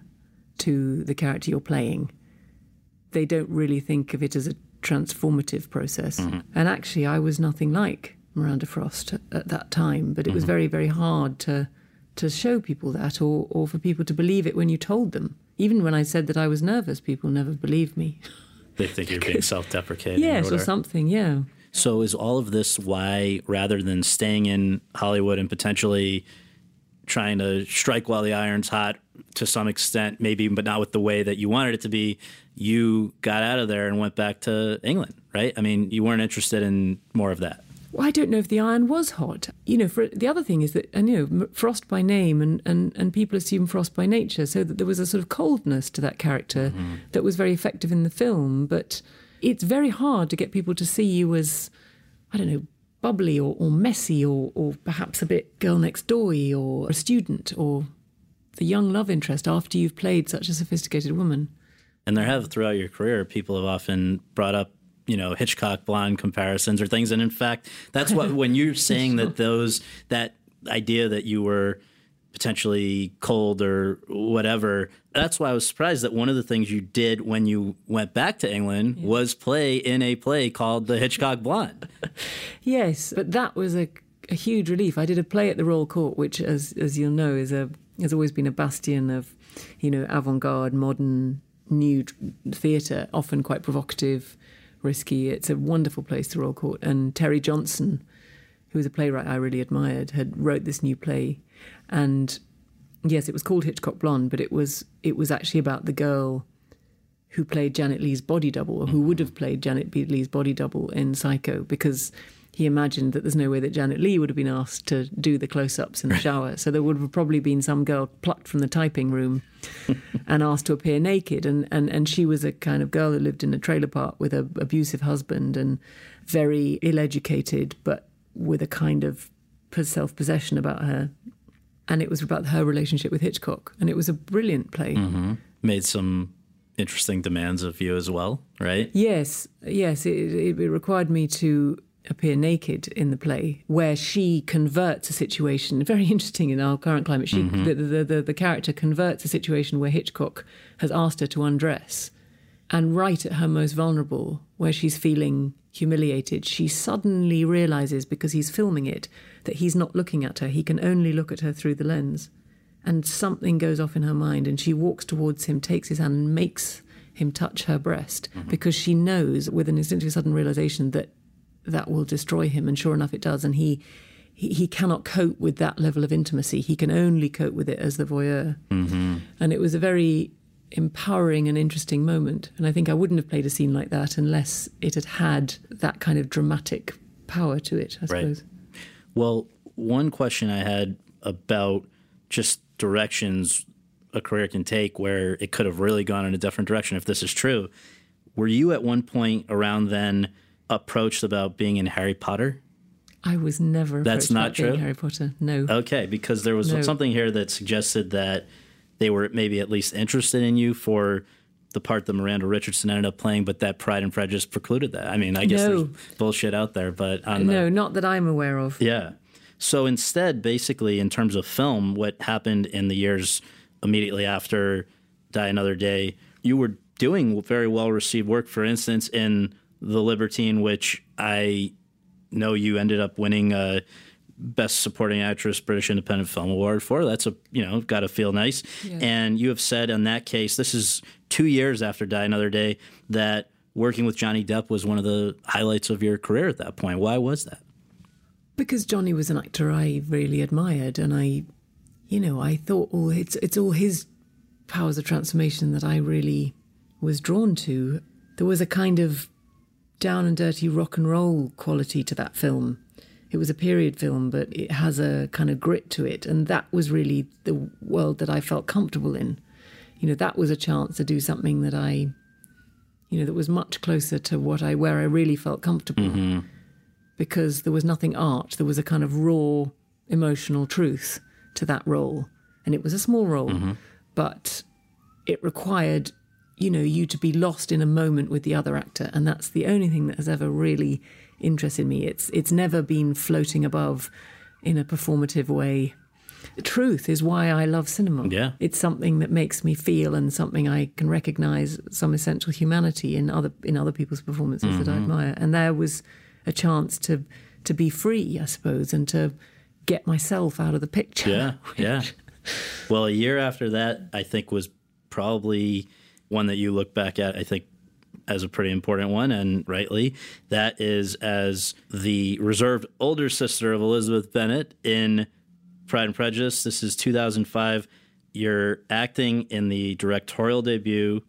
to the character you're playing. They don't really think of it as a transformative process. Mm-hmm. And actually, I was nothing like Miranda Frost at, at that time, but it mm-hmm. was very, very hard to to show people that, or, or for people to believe it when you told them. Even when I said that I was nervous, people never believed me. They think you're being self-deprecating. Yes, or, or something, yeah. So is all of this why, rather than staying in Hollywood and potentially trying to strike while the iron's hot to some extent, maybe, but not with the way that you wanted it to be, you got out of there and went back to England, right? I mean, you weren't interested in more of that. Well, I don't know if the iron was hot. You know, for, the other thing is that, and, you know, Frost by name, and, and, and people assume Frost by nature, so that there was a sort of coldness to that character mm-hmm. that was very effective in the film. But it's very hard to get people to see you as, I don't know, bubbly or, or messy or, or perhaps a bit girl next door-y or a student or the young love interest after you've played such a sophisticated woman. And there have, throughout your career, people have often brought up, you know, Hitchcock blonde comparisons or things. And in fact, that's what, when you're saying that those, that idea that you were potentially cold or whatever, that's why I was surprised that one of the things you did when you went back to England yeah. was play in a play called The Hitchcock Blonde. Yes, but that was a, a huge relief. I did a play at the Royal Court, which, as as you'll know, is a has always been a bastion of, you know, avant-garde, modern, new theatre, often quite provocative, risky. It's a wonderful place, the Royal Court. And Terry Johnson, who was a playwright I really admired, had wrote this new play. And yes, it was called Hitchcock Blonde, but it was it was actually about the girl who played Janet Leigh's body double, or who would have played Janet Leigh's body double in Psycho, because he imagined that there's no way that Janet Leigh would have been asked to do the close-ups in the shower. So there would have probably been some girl plucked from the typing room and asked to appear naked. And, and, and she was a kind of girl who lived in a trailer park with an abusive husband and very ill-educated, but with a kind of self-possession about her. And it was about her relationship with Hitchcock. And it was a brilliant play. Mm-hmm. Made some interesting demands of you as well, right? Yes, yes. It, it, it required me to appear naked in the play, where she converts a situation, very interesting in our current climate, she, mm-hmm. the, the, the, the character converts a situation where Hitchcock has asked her to undress, and right at her most vulnerable, where she's feeling humiliated, she suddenly realises, because he's filming it, that he's not looking at her, he can only look at her through the lens. And something goes off in her mind, and she walks towards him, takes his hand and makes him touch her breast, mm-hmm. because she knows, with an instinctive sudden realisation, that that will destroy him. And sure enough, it does. And he, he, he cannot cope with that level of intimacy. He can only cope with it as the voyeur. Mm-hmm. And it was a very empowering and interesting moment. And I think I wouldn't have played a scene like that unless it had had that kind of dramatic power to it, I suppose. Right. Well, one question I had about just directions a career can take where it could have really gone in a different direction, if this is true. Were you at one point around then approached about being in Harry Potter? I was never approached That's not about true? being Harry Potter, no. Okay, because there was no. something here that suggested that they were maybe at least interested in you for the part that Miranda Richardson ended up playing, but that Pride and Prejudice precluded that. I mean, I guess no. there's bullshit out there, but... On no, the, not that I'm aware of. Yeah. So instead, basically, in terms of film, what happened in the years immediately after Die Another Day, you were doing very well-received work, for instance, in The Libertine, which I know you ended up winning a Best Supporting Actress British Independent Film Award for. That's a, you know, got to feel nice. Yeah. And you have said in that case, this is two years after Die Another Day, that working with Johnny Depp was one of the highlights of your career at that point. Why was that? Because Johnny was an actor I really admired, and I, you know, I thought, oh, it's it's all his powers of transformation that I really was drawn to. there was a kind of down and dirty rock and roll quality to that film. It was a period film, but it has a kind of grit to it. And that was really the world that I felt comfortable in. You know, that was a chance to do something that I, you know, that was much closer to what I, where I really felt comfortable. Mm-hmm. Because there was nothing art. There was a kind of raw emotional truth to that role. And it was a small role, mm-hmm. but it required, you know, you to be lost in a moment with the other actor. And that's the only thing that has ever really interested me. It's it's never been floating above in a performative way. The truth is why I love cinema. Yeah. It's something that makes me feel and something I can recognise some essential humanity in other in other people's performances mm-hmm. that I admire. And there was a chance to to be free, I suppose, and to get myself out of the picture. Yeah, yeah. Well, a year after that, I think, was probably one that you look back at, I think, as a pretty important one, and rightly. That is as the reserved older sister of Elizabeth Bennet in Pride and Prejudice. This is two thousand five. You're acting in the directorial debut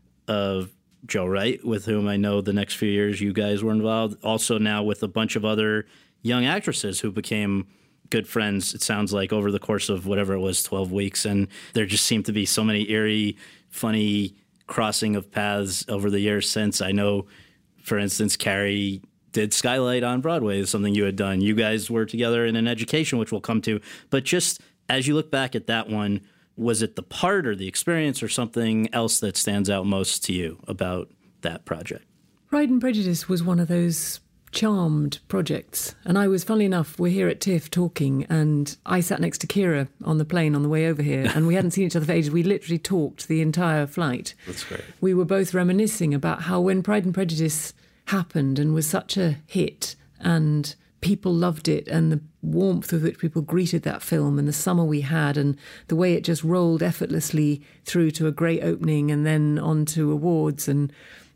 of Joe Wright, with whom I know the next few years you guys were involved. Also now with a bunch of other young actresses who became good friends, it sounds like, over the course of whatever it was, twelve weeks. And there just seemed to be so many eerie, funny crossing of paths over the years since. I know, for instance, Carrie did Skylight on Broadway, something you had done. You guys were together in An Education, which we'll come to. But just as you look back at that one, was it the part or the experience or something else that stands out most to you about that project? Pride and Prejudice was one of those charmed projects. And I was, funnily enough, we're here at TIFF talking, and I sat next to Kira on the plane on the way over here, and we hadn't seen each other for ages. We literally talked the entire flight. That's great. We were both reminiscing about how when Pride and Prejudice happened and was such a hit, and people loved it, and the warmth with which people greeted that film, and the summer we had, and the way it just rolled effortlessly through to a great opening and then on to awards. And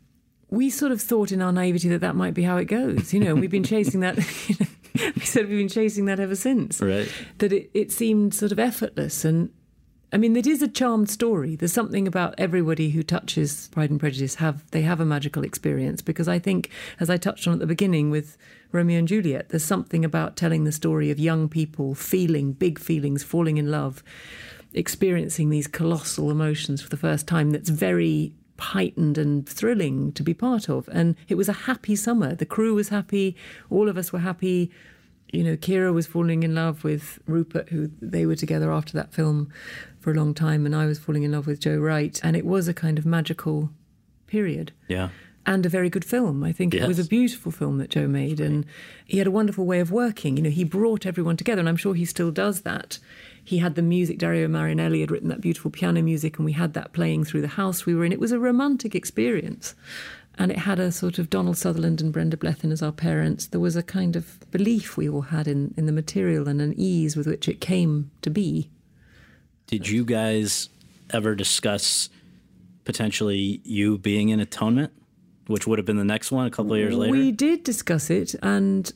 we sort of thought in our naivety that that might be how it goes. You know, we've been chasing that. You know, we said we've been chasing that ever since. Right. That it, it seemed sort of effortless. And I mean, it is a charmed story. There's something about everybody who touches Pride and Prejudice, have they have a magical experience. Because I think, as I touched on at the beginning with Romeo and Juliet, there's something about telling the story of young people feeling big feelings, falling in love, experiencing these colossal emotions for the first time that's very heightened and thrilling to be part of. And it was a happy summer. The crew was happy. All of us were happy. You know, Kira was falling in love with Rupert, who they were together after that film for a long time, and I was falling in love with Joe Wright. And it was a kind of magical period. Yeah. And a very good film. I think yes. It was a beautiful film that Joe made, and he had a wonderful way of working. You know, he brought everyone together, and I'm sure he still does that. He had the music. Dario Marianelli had written that beautiful piano music, and we had that playing through the house we were in. It was a romantic experience. And it had a sort of Donald Sutherland and Brenda Blethyn as our parents. There was a kind of belief we all had in, in the material and an ease with which it came to be. Did you guys ever discuss potentially you being in Atonement, which would have been the next one a couple of years later? We did discuss it, and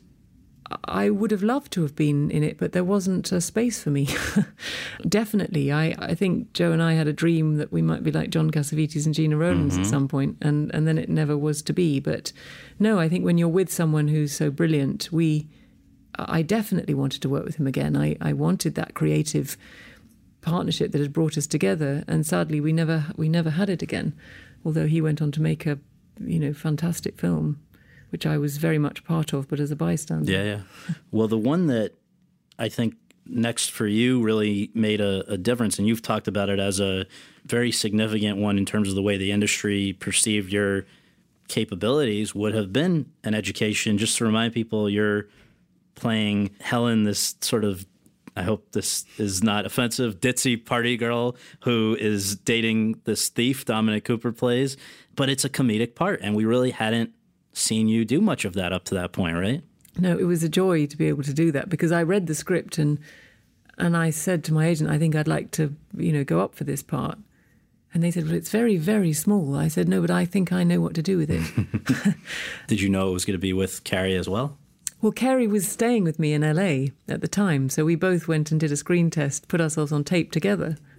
I would have loved to have been in it, but there wasn't a space for me. Definitely. I, I think Joe and I had a dream that we might be like John Cassavetes and Gina Rowlands mm-hmm. at some point, and, and then it never was to be. But no, I think when you're with someone who's so brilliant, we, I definitely wanted to work with him again. I, I wanted that creative partnership that had brought us together, and sadly we never we never had it again, although he went on to make a you know fantastic film, which I was very much part of, but as a bystander. Yeah, yeah. Well, the one that I think next for you really made a, a difference, and you've talked about it as a very significant one in terms of the way the industry perceived your capabilities, would have been An Education. Just to remind people, you're playing Helen, this sort of, I hope this is not offensive, ditzy party girl who is dating this thief Dominic Cooper plays, but it's a comedic part, and we really hadn't seen you do much of that up to that point, right? No, it was a joy to be able to do that, because I read the script and and I said to my agent, I think I'd like to, you know, go up for this part. And they said, well, it's very, very small. I said, no, but I think I know what to do with it. Did you know it was going to be with Carrie as well? Well, Carrie was staying with me in L A at the time, so we both went and did a screen test, put ourselves on tape together,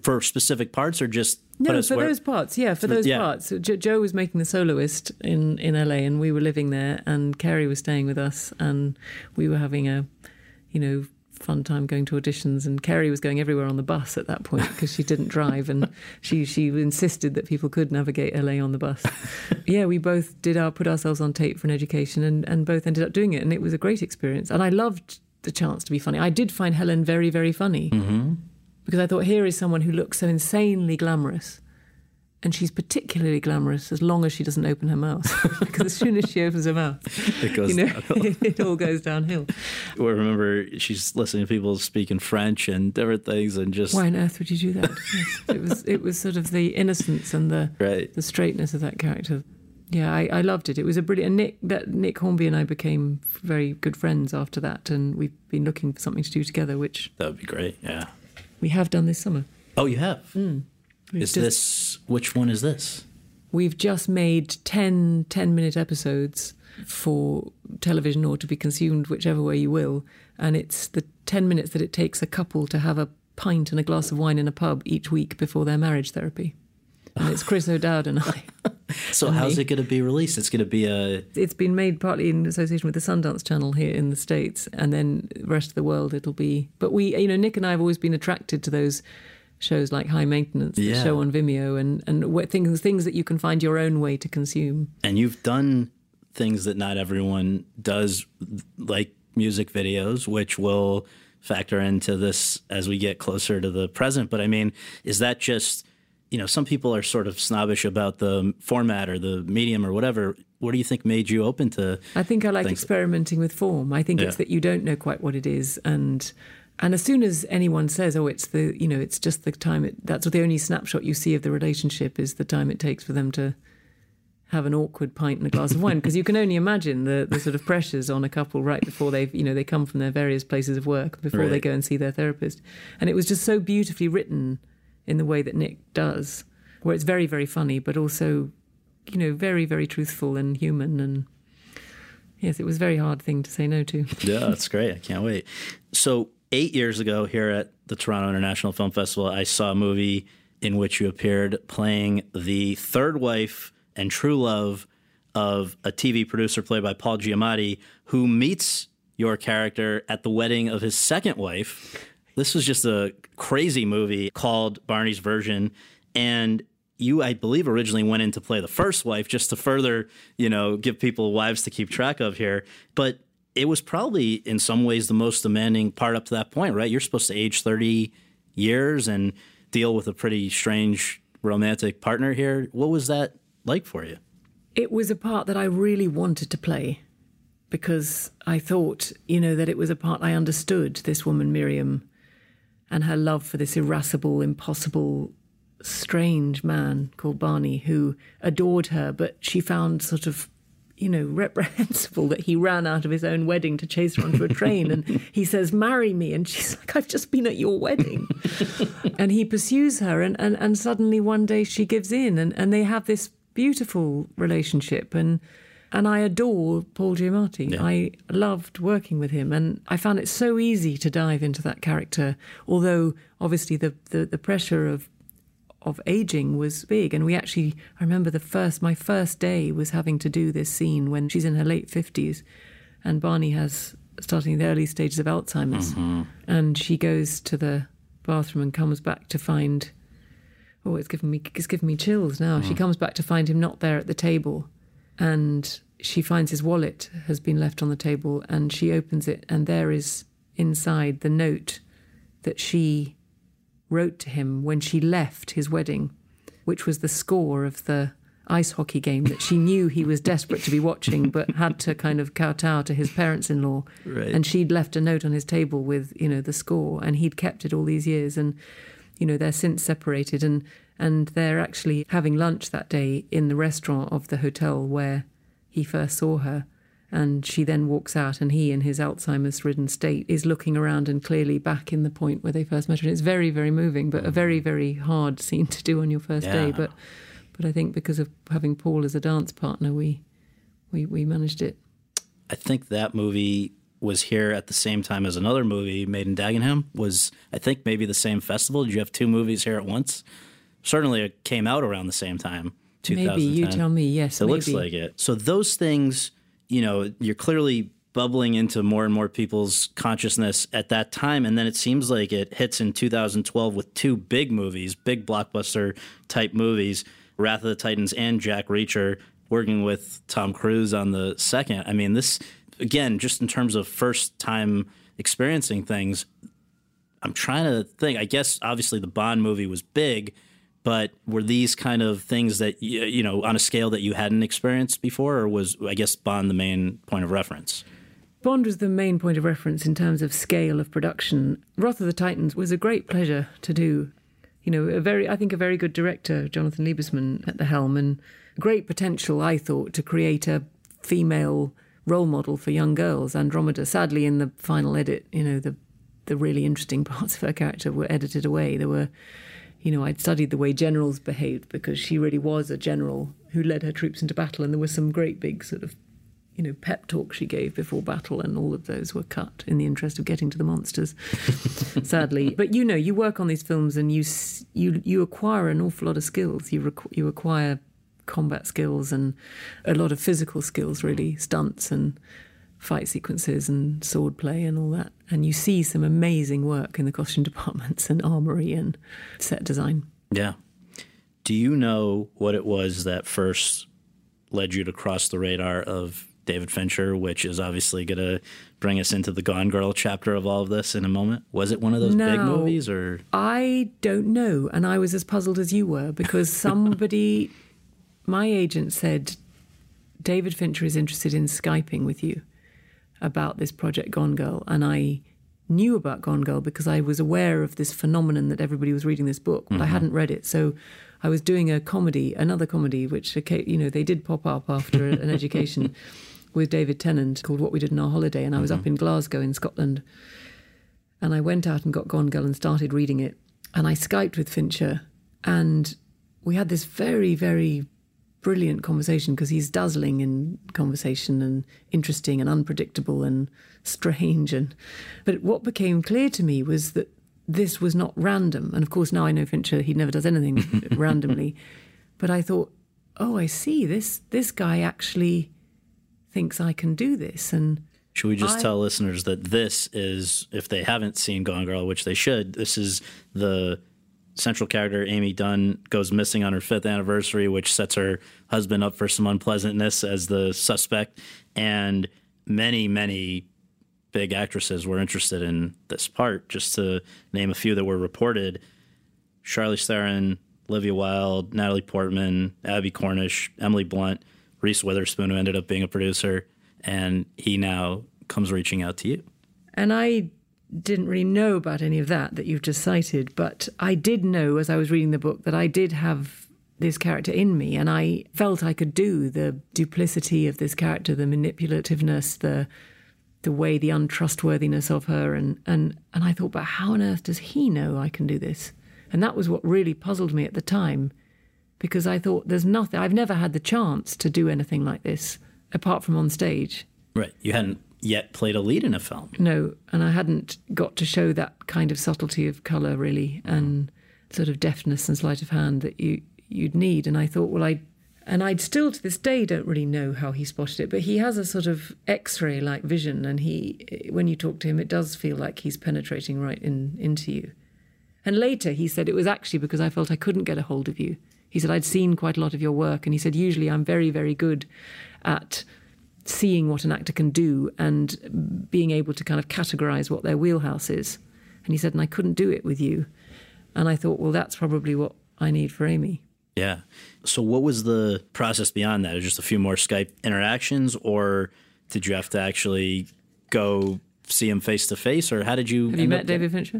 for specific parts or just no put us for where... those parts? Yeah, for those yeah. parts. Jo- Joe was making The Soloist in in L A, and we were living there, and Kerry was staying with us, and we were having a, you know, fun time going to auditions, and Kerry was going everywhere on the bus at that point because she didn't drive, and she she insisted that people could navigate L A on the bus. Yeah, we both did our put ourselves on tape for an education, and, and both ended up doing it, and it was a great experience. And I loved the chance to be funny. I did find Helen very, very funny Mm-hmm. because I thought, here is someone who looks so insanely glamorous. And she's particularly glamorous as long as she doesn't open her mouth. Because as soon as she opens her mouth, It goes you know, downhill. it all goes downhill. I remember she's listening to people speaking French and different things and just... Why on earth would you do that? Yes. It was it was sort of the innocence and the Right. the straightness of that character. Yeah, I, I loved it. It was a brilliant... And Nick, that, Nick Hornby and I became very good friends after that, and we've been looking for something to do together, which That would be great, yeah. we have done this summer. Oh, you have? Mm. We've Is just- this... Which one is this? We've just made ten ten-minute episodes for television or to be consumed whichever way you will. And it's the ten minutes that it takes a couple to have a pint and a glass of wine in a pub each week before their marriage therapy. And it's Chris O'Dowd and I. So And how's me. it going to be released? It's going to be a... It's been made partly in association with the Sundance Channel here in the States, and then the rest of the world it'll be... But we, you know, Nick and I have always been attracted to those shows like High Maintenance, the Yeah. show on Vimeo, and, and wh- things, things that you can find your own way to consume. And you've done things that not everyone does, like music videos, which will factor into this as we get closer to the present. But I mean, is that just, you know, some people are sort of snobbish about the format or the medium or whatever. What do you think made you open to? I think I like things? experimenting with form. I think Yeah. it's that you don't know quite what it is, and and as soon as anyone says, "Oh, it's the you know, it's just the time," it, that's the only snapshot you see of the relationship is the time it takes for them to have an awkward pint and a glass of wine, because you can only imagine the the sort of pressures on a couple right before they've you know they come from their various places of work before Right. they go and see their therapist, and it was just so beautifully written in the way that Nick does, where it's very very funny, but also you know very very truthful and human and. Yes, it was a very hard thing to say no to. Yeah, that's great. I can't wait. So eight years ago here at the Toronto International Film Festival, I saw a movie in which you appeared playing the third wife and true love of a T V producer played by Paul Giamatti, who meets your character at the wedding of his second wife. This was just a crazy movie called Barney's Version. And you, I believe, originally went in to play the first wife just to further, you know, give people wives to keep track of here. But it was probably in some ways the most demanding part up to that point, right? You're supposed to age thirty years and deal with a pretty strange romantic partner here. What was that like for you? It was a part that I really wanted to play because I thought, you know, that it was a part I understood, this woman, Miriam, and her love for this irascible, impossible, strange man called Barney who adored her, but she found sort of, you know, reprehensible that he ran out of his own wedding to chase her onto a train. And he says, "Marry me." And she's like, "I've just been at your wedding." And he pursues her. And, and, and suddenly one day she gives in and, and they have this beautiful relationship. And and I adore Paul Giamatti. Yeah. I loved working with him. And I found it so easy to dive into that character, although obviously the, the, the pressure of of aging was big. And we actually, I remember the first, my first day was having to do this scene when she's in her late fifties and Barney has, starting the early stages of Alzheimer's. Mm-hmm. And she goes to the bathroom and comes back to find, oh, it's given me, it's given me chills now. Mm. She comes back to find him not there at the table. And she finds his wallet has been left on the table and she opens it and there is inside the note that she wrote to him when she left his wedding, which was the score of the ice hockey game that she knew he was desperate to be watching but had to kind of kowtow to his parents-in-law. Right. And she'd left a note on his table with, you know, the score, and he'd kept it all these years. And, you know, they're since separated and, and they're actually having lunch that day in the restaurant of the hotel where he first saw her. And she then walks out and he, in his Alzheimer's-ridden state, is looking around and clearly back in the point where they first met her. And it's very, very moving, but a very, very hard scene to do on your first Yeah. day. But but I think because of having Paul as a dance partner, we we, we managed it. I think that movie was here at the same time as another movie made in Dagenham. Was, I think, maybe the same festival. Did you have two movies here at once? Certainly it came out around the same time, two thousand ten. Maybe, you tell me, yes. It maybe. looks like it. So those things, you know, you're clearly bubbling into more and more people's consciousness at that time. And then it seems like it hits in two thousand twelve with two big movies, big blockbuster type movies, Wrath of the Titans and Jack Reacher, working with Tom Cruise on the second. I mean, this, again, just in terms of first time experiencing things, I'm trying to think. I guess obviously the Bond movie was big, but were these kind of things that, you know, on a scale that you hadn't experienced before, or was, I guess, Bond the main point of reference? Bond was the main point of reference in terms of scale of production. Wrath of the Titans was a great pleasure to do. You know, a very, I think a very good director, Jonathan Liebesman, at the helm, and great potential, I thought, to create a female role model for young girls. Andromeda, sadly, in the final edit, you know, the the really interesting parts of her character were edited away. There were, you know, I'd studied the way generals behaved because she really was a general who led her troops into battle, and there were some great big sort of, you know, pep talk she gave before battle, and all of those were cut in the interest of getting to the monsters, sadly. But, you know, you work on these films and you you you acquire an awful lot of skills. You rec- you acquire combat skills and a lot of physical skills, really, stunts and fight sequences and sword play and all that. And you see some amazing work in the costume departments and armory and set design. Yeah. Do you know what it was that first led you to cross the radar of David Fincher, which is obviously going to bring us into the Gone Girl chapter of all of this in a moment? Was it one of those no, big movies, or? I don't know. And I was as puzzled as you were, because somebody, my agent said, David Fincher is interested in Skyping with you about this project Gone Girl. And I knew about Gone Girl because I was aware of this phenomenon that everybody was reading this book, but mm-hmm. I hadn't read it. So I was doing a comedy, another comedy, which, you know, they did pop up after an education with David Tennant called What We Did in Our Holiday. And I was mm-hmm. up in Glasgow in Scotland. And I went out and got Gone Girl and started reading it. And I Skyped with Fincher. And we had this very, very brilliant conversation, because he's dazzling in conversation and interesting and unpredictable and strange. And But what became clear to me was that this was not random. And of course, now I know Fincher, he never does anything randomly. But I thought, oh, I see, this this guy actually thinks I can do this. And should we just I, tell listeners that this is, if they haven't seen Gone Girl, which they should, this is the central character, Amy Dunn, goes missing on her fifth anniversary, which sets her husband up for some unpleasantness as the suspect. And many, many big actresses were interested in this part. Just to name a few that were reported: Charlize Theron, Olivia Wilde, Natalie Portman, Abby Cornish, Emily Blunt, Reese Witherspoon, who ended up being a producer, and he now comes reaching out to you. And I didn't really know about any of that that you've just cited, but I did know as I was reading the book that I did have this character in me, and I felt I could do the duplicity of this character, the manipulativeness, the the way, the untrustworthiness of her, and and and I thought, but how on earth does he know I can do this? And that was what really puzzled me at the time, because I thought, there's nothing, I've never had the chance to do anything like this apart from on stage. Right. You hadn't yet played a lead in a film. No, and I hadn't got to show that kind of subtlety of colour, really, and sort of deftness and sleight of hand that you, you'd need. And I thought, well, I... And I'd still to this day don't really know how he spotted it, but he has a sort of X-ray-like vision, and he, when you talk to him, it does feel like he's penetrating right in into you. And later he said it was actually because I felt I couldn't get a hold of you. He said, I'd seen quite a lot of your work, and he said, usually I'm very, very good at seeing what an actor can do and being able to kind of categorise what their wheelhouse is. And he said, and I couldn't do it with you. And I thought, well, that's probably what I need for Amy. Yeah. So what was the process beyond that? Was just a few more Skype interactions, or did you have to actually go see him face to face, or how did you... Have you met David Fincher?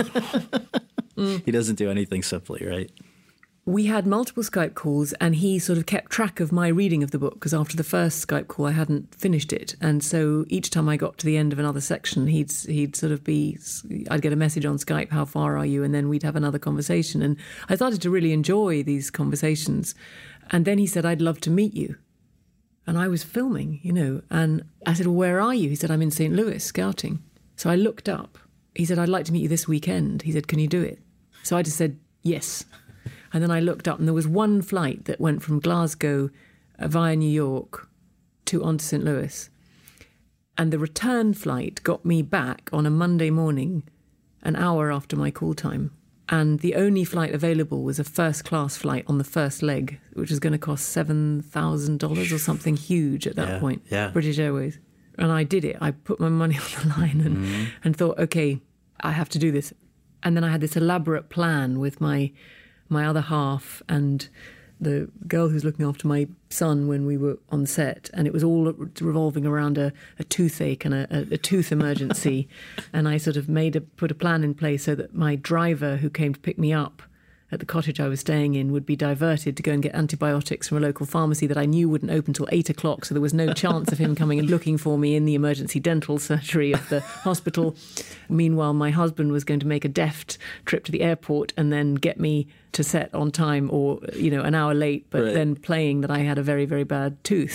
mm. He doesn't do anything simply, right? We had multiple Skype calls, and he sort of kept track of my reading of the book, because after the first Skype call I hadn't finished it, and so each time I got to the end of another section, he'd he'd sort of be, I'd get a message on Skype, how far are you, and then we'd have another conversation, and I started to really enjoy these conversations. And then he said, I'd love to meet you. And I was filming, you know, and I said, well, where are you? He said, I'm in Saint Louis scouting. So I looked up. He said, I'd like to meet you this weekend. He said, can you do it? So I just said, yes. And then I looked up and there was one flight that went from Glasgow uh, via New York to on to Saint Louis. And the return flight got me back on a Monday morning, an hour after my call time. And the only flight available was a first-class flight on the first leg, which was going to cost seven thousand dollars or something huge at that yeah, point, yeah. British Airways. And I did it. I put my money on the line and, mm-hmm. and thought, OK, I have to do this. And then I had this elaborate plan with my my other half and the girl who's looking after my son when we were on set, and it was all revolving around a, a toothache and a, a, a tooth emergency. And I sort of made a put a plan in place so that my driver who came to pick me up at the cottage I was staying in would be diverted to go and get antibiotics from a local pharmacy that I knew wouldn't open till eight o'clock, so there was no chance of him coming and looking for me in the emergency dental surgery of the hospital. Meanwhile, my husband was going to make a deft trip to the airport and then get me to set on time or, you know, an hour late, but right. then playing that I had a very, very bad tooth.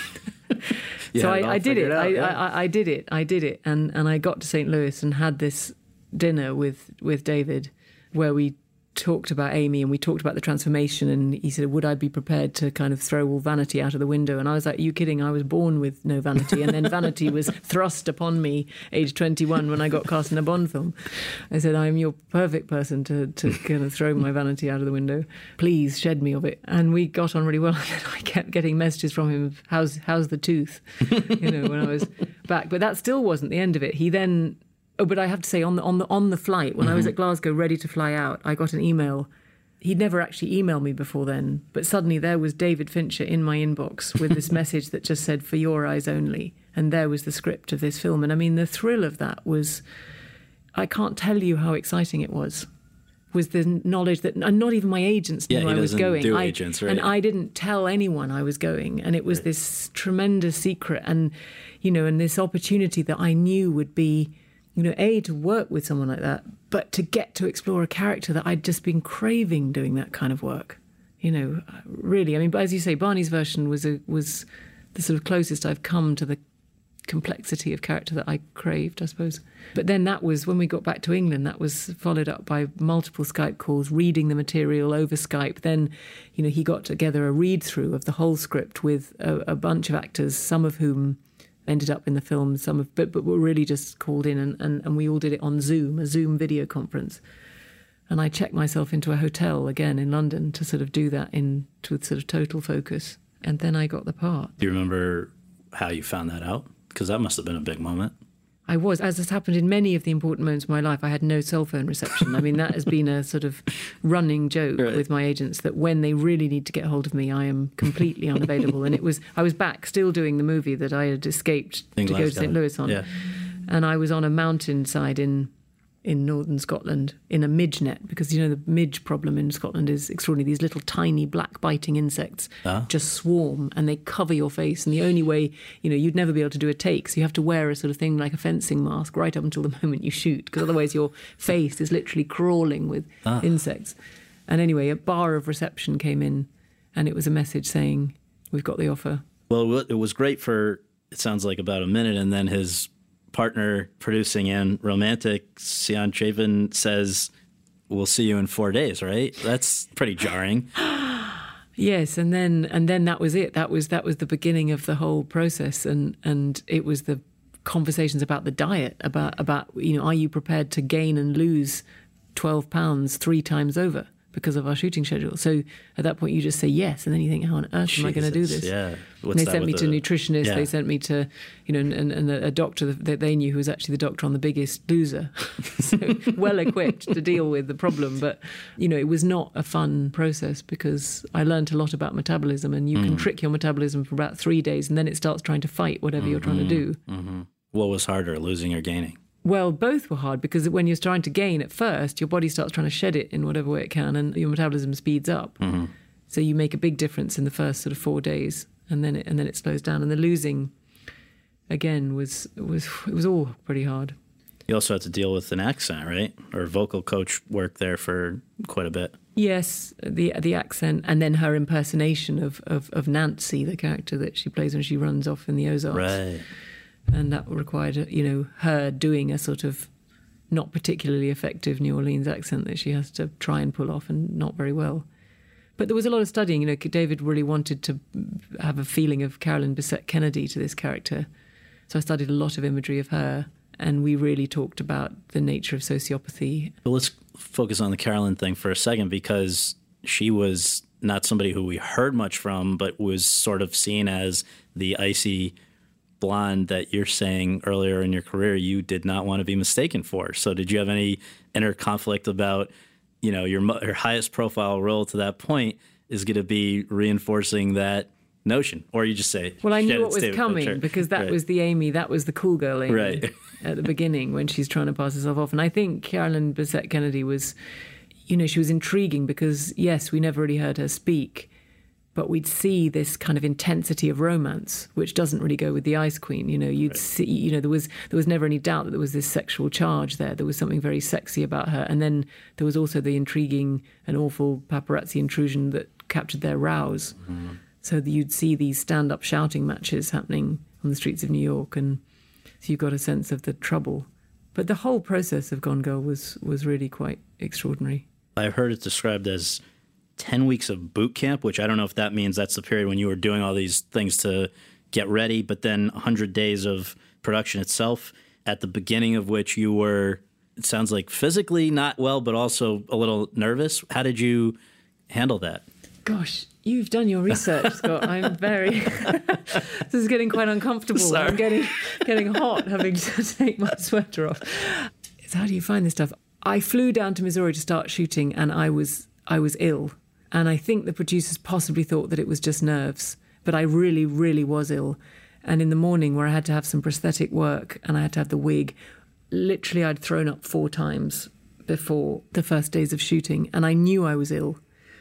So I, I did it. Out, I, yeah. I, I did it. I did it. And, and I got to Saint Louis and had this dinner with, with David where we talked about Amy and we talked about the transformation, and he said, would I be prepared to kind of throw all vanity out of the window? And I was like, are you kidding? I was born with no vanity. And then vanity was thrust upon me age twenty-one when I got cast in a Bond film. I said, I'm your perfect person to, to kind of throw my vanity out of the window. Please shed me of it. And we got on really well. And I kept getting messages from him, how's, how's the tooth? You know, when I was back. But that still wasn't the end of it. He then... Oh, but I have to say, on the on the on the flight, when mm-hmm. I was at Glasgow ready to fly out, I got an email. He'd never actually emailed me before then, but suddenly there was David Fincher in my inbox with this message that just said, for your eyes only. And there was the script of this film. And I mean, the thrill of that was, I can't tell you how exciting it was. Was the knowledge that, and not even my agents knew yeah, I was going. Do I, agents, right? And I didn't tell anyone I was going. And it was right. this tremendous secret and, you know, and this opportunity that I knew would be, you know, A, to work with someone like that, but to get to explore a character that I'd just been craving doing that kind of work. You know, really. I mean, but as you say, Barney's version was a, was the sort of closest I've come to the complexity of character that I craved, I suppose. But then that was, when we got back to England, that was followed up by multiple Skype calls, reading the material over Skype. Then, you know, he got together a read-through of the whole script with a, a bunch of actors, some of whom ended up in the film, some of, but, but were really just called in, and, and, and we all did it on Zoom, a Zoom video conference. And I checked myself into a hotel again in London to sort of do that in with sort of total focus. And then I got the part. Do you remember how you found that out? Because that must have been a big moment. I was, as has happened in many of the important moments of my life, I had no cell phone reception. I mean, that has been a sort of running joke right. with my agents, that when they really need to get hold of me, I am completely unavailable. And it was, I was back still doing the movie that I had escaped in to Glasgow. Go to Saint Louis on. Yeah. And I was on a mountainside in in northern Scotland in a midge net, because, you know, the midge problem in Scotland is extraordinary. These little tiny black biting insects ah. just swarm and they cover your face. And the only way, you know, you'd never be able to do a take. So you have to wear a sort of thing like a fencing mask right up until the moment you shoot, because otherwise your face is literally crawling with ah. insects. And anyway, a bar of reception came in and it was a message saying, we've got the offer. Well, it was great for, it sounds like, about a minute, and then his partner producing and romantic, Sian Chavin, says, we'll see you in four days, right? That's pretty jarring. Yes, and then and then that was it. That was that was the beginning of the whole process, and and it was the conversations about the diet, about about you know, are you prepared to gain and lose twelve pounds three times over because of our shooting schedule? So at that point you just say yes, and then you think, how on earth Jesus, am I going to do this? Yeah. And they sent me to a nutritionist, yeah. they sent me to, you know, and, and a doctor that they knew who was actually the doctor on The Biggest Loser. So well equipped to deal with the problem. But, you know, it was not a fun process, because I learned a lot about metabolism, and you mm. can trick your metabolism for about three days and then it starts trying to fight whatever mm-hmm. you're trying to do. Mm-hmm. What was harder, losing or gaining? Well, both were hard, because when you're trying to gain at first, your body starts trying to shed it in whatever way it can, and your metabolism speeds up. Mm-hmm. So you make a big difference in the first sort of four days, and then it, and then it slows down. And the losing, again, was was it was all pretty hard. You also have to deal with an accent, right? Or vocal coach work there for quite a bit. Yes, the the accent, and then her impersonation of, of, of Nancy, the character that she plays when she runs off in the Ozarks. Right. And that required, you know, her doing a sort of not particularly effective New Orleans accent that she has to try and pull off, and not very well. But there was a lot of studying. You know, David really wanted to have a feeling of Carolyn Bessette Kennedy to this character. So I studied a lot of imagery of her, and we really talked about the nature of sociopathy. But let's focus on the Carolyn thing for a second, because she was not somebody who we heard much from, but was sort of seen as the icy blonde that you're saying earlier in your career you did not want to be mistaken for. So did you have any inner conflict about, you know, your, your highest profile role to that point is going to be reinforcing that notion? Or you just say, well, I knew what was David coming Fincher. because that Right. was the Amy, that was the cool girl Amy Right. at the beginning when she's trying to pass herself off. And I think Carolyn Bessette Kennedy was, you know, she was intriguing because, yes, we never really heard her speak, but we'd see this kind of intensity of romance, which doesn't really go with the Ice Queen. You know, you'd right. see, you know, there was there was never any doubt that there was this sexual charge there. There was something very sexy about her. And then there was also the intriguing and awful paparazzi intrusion that captured their rouse. Mm-hmm. So that you'd see these stand-up shouting matches happening on the streets of New York, and so you got a sense of the trouble. But the whole process of Gone Girl was was really quite extraordinary. I've heard it described as ten weeks of boot camp, which I don't know if that means that's the period when you were doing all these things to get ready, but then one hundred days of production itself, at the beginning of which you were, it sounds like physically not well, but also a little nervous. How did you handle that? Gosh, you've done your research, Scott. I'm very... this is getting quite uncomfortable. Sorry. I'm getting, getting hot having to take my sweater off. It's how do you find this stuff? I flew down to Missouri to start shooting, and I was I was ill. And I think the producers possibly thought that it was just nerves. But I really, really was ill. And in the morning, where I had to have some prosthetic work and I had to have the wig, literally I'd thrown up four times before the first days of shooting. And I knew I was ill.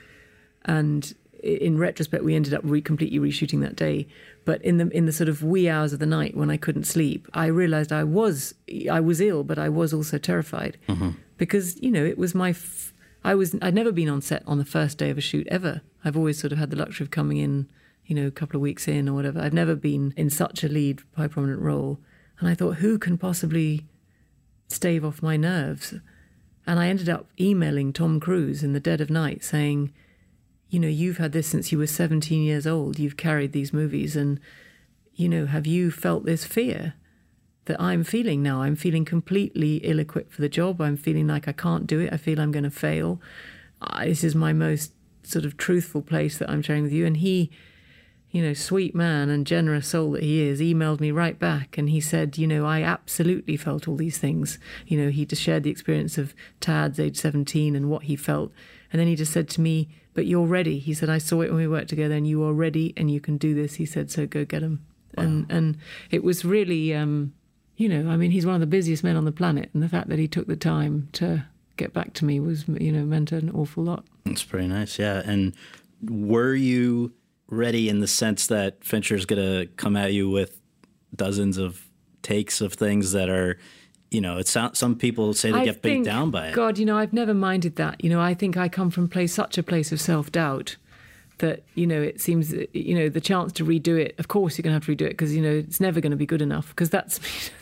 And in retrospect, we ended up re- completely reshooting that day. But in the in the sort of wee hours of the night when I couldn't sleep, I realised I was I was ill, but I was also terrified. Mm-hmm. Because, you know, it was my... F- I was, I'd never been on set on the first day of a shoot, ever. I've always sort of had the luxury of coming in, you know, a couple of weeks in or whatever. I've never been in such a lead, high prominent role. And I thought, who can possibly stave off my nerves? And I ended up emailing Tom Cruise in the dead of night saying, you know, you've had this since you were seventeen years old. You've carried these movies and, you know, have you felt this fear that I'm feeling now? I'm feeling completely ill-equipped for the job. I'm feeling like I can't do it. I feel I'm going to fail. Uh, this is my most sort of truthful place that I'm sharing with you. And he, you know, sweet man and generous soul that he is, emailed me right back. And he said, you know, I absolutely felt all these things. You know, he just shared the experience of Tad's age seventeen and what he felt. And then he just said to me, but you're ready. He said, I saw it when we worked together and you are ready and you can do this. He said, so go get him. Wow. And and it was really... Um, You know, I mean, he's one of the busiest men on the planet, and the fact that he took the time to get back to me was, you know, meant an awful lot. That's pretty nice, yeah. And were you ready in the sense that Fincher's going to come at you with dozens of takes of things that are, you know, it sounds, some people say they I get think, beat down by it. God, you know, I've never minded that. You know, I think I come from place, such a place of self-doubt that, you know, it seems, you know, the chance to redo it, of course you're going to have to redo it because, you know, it's never going to be good enough because that's,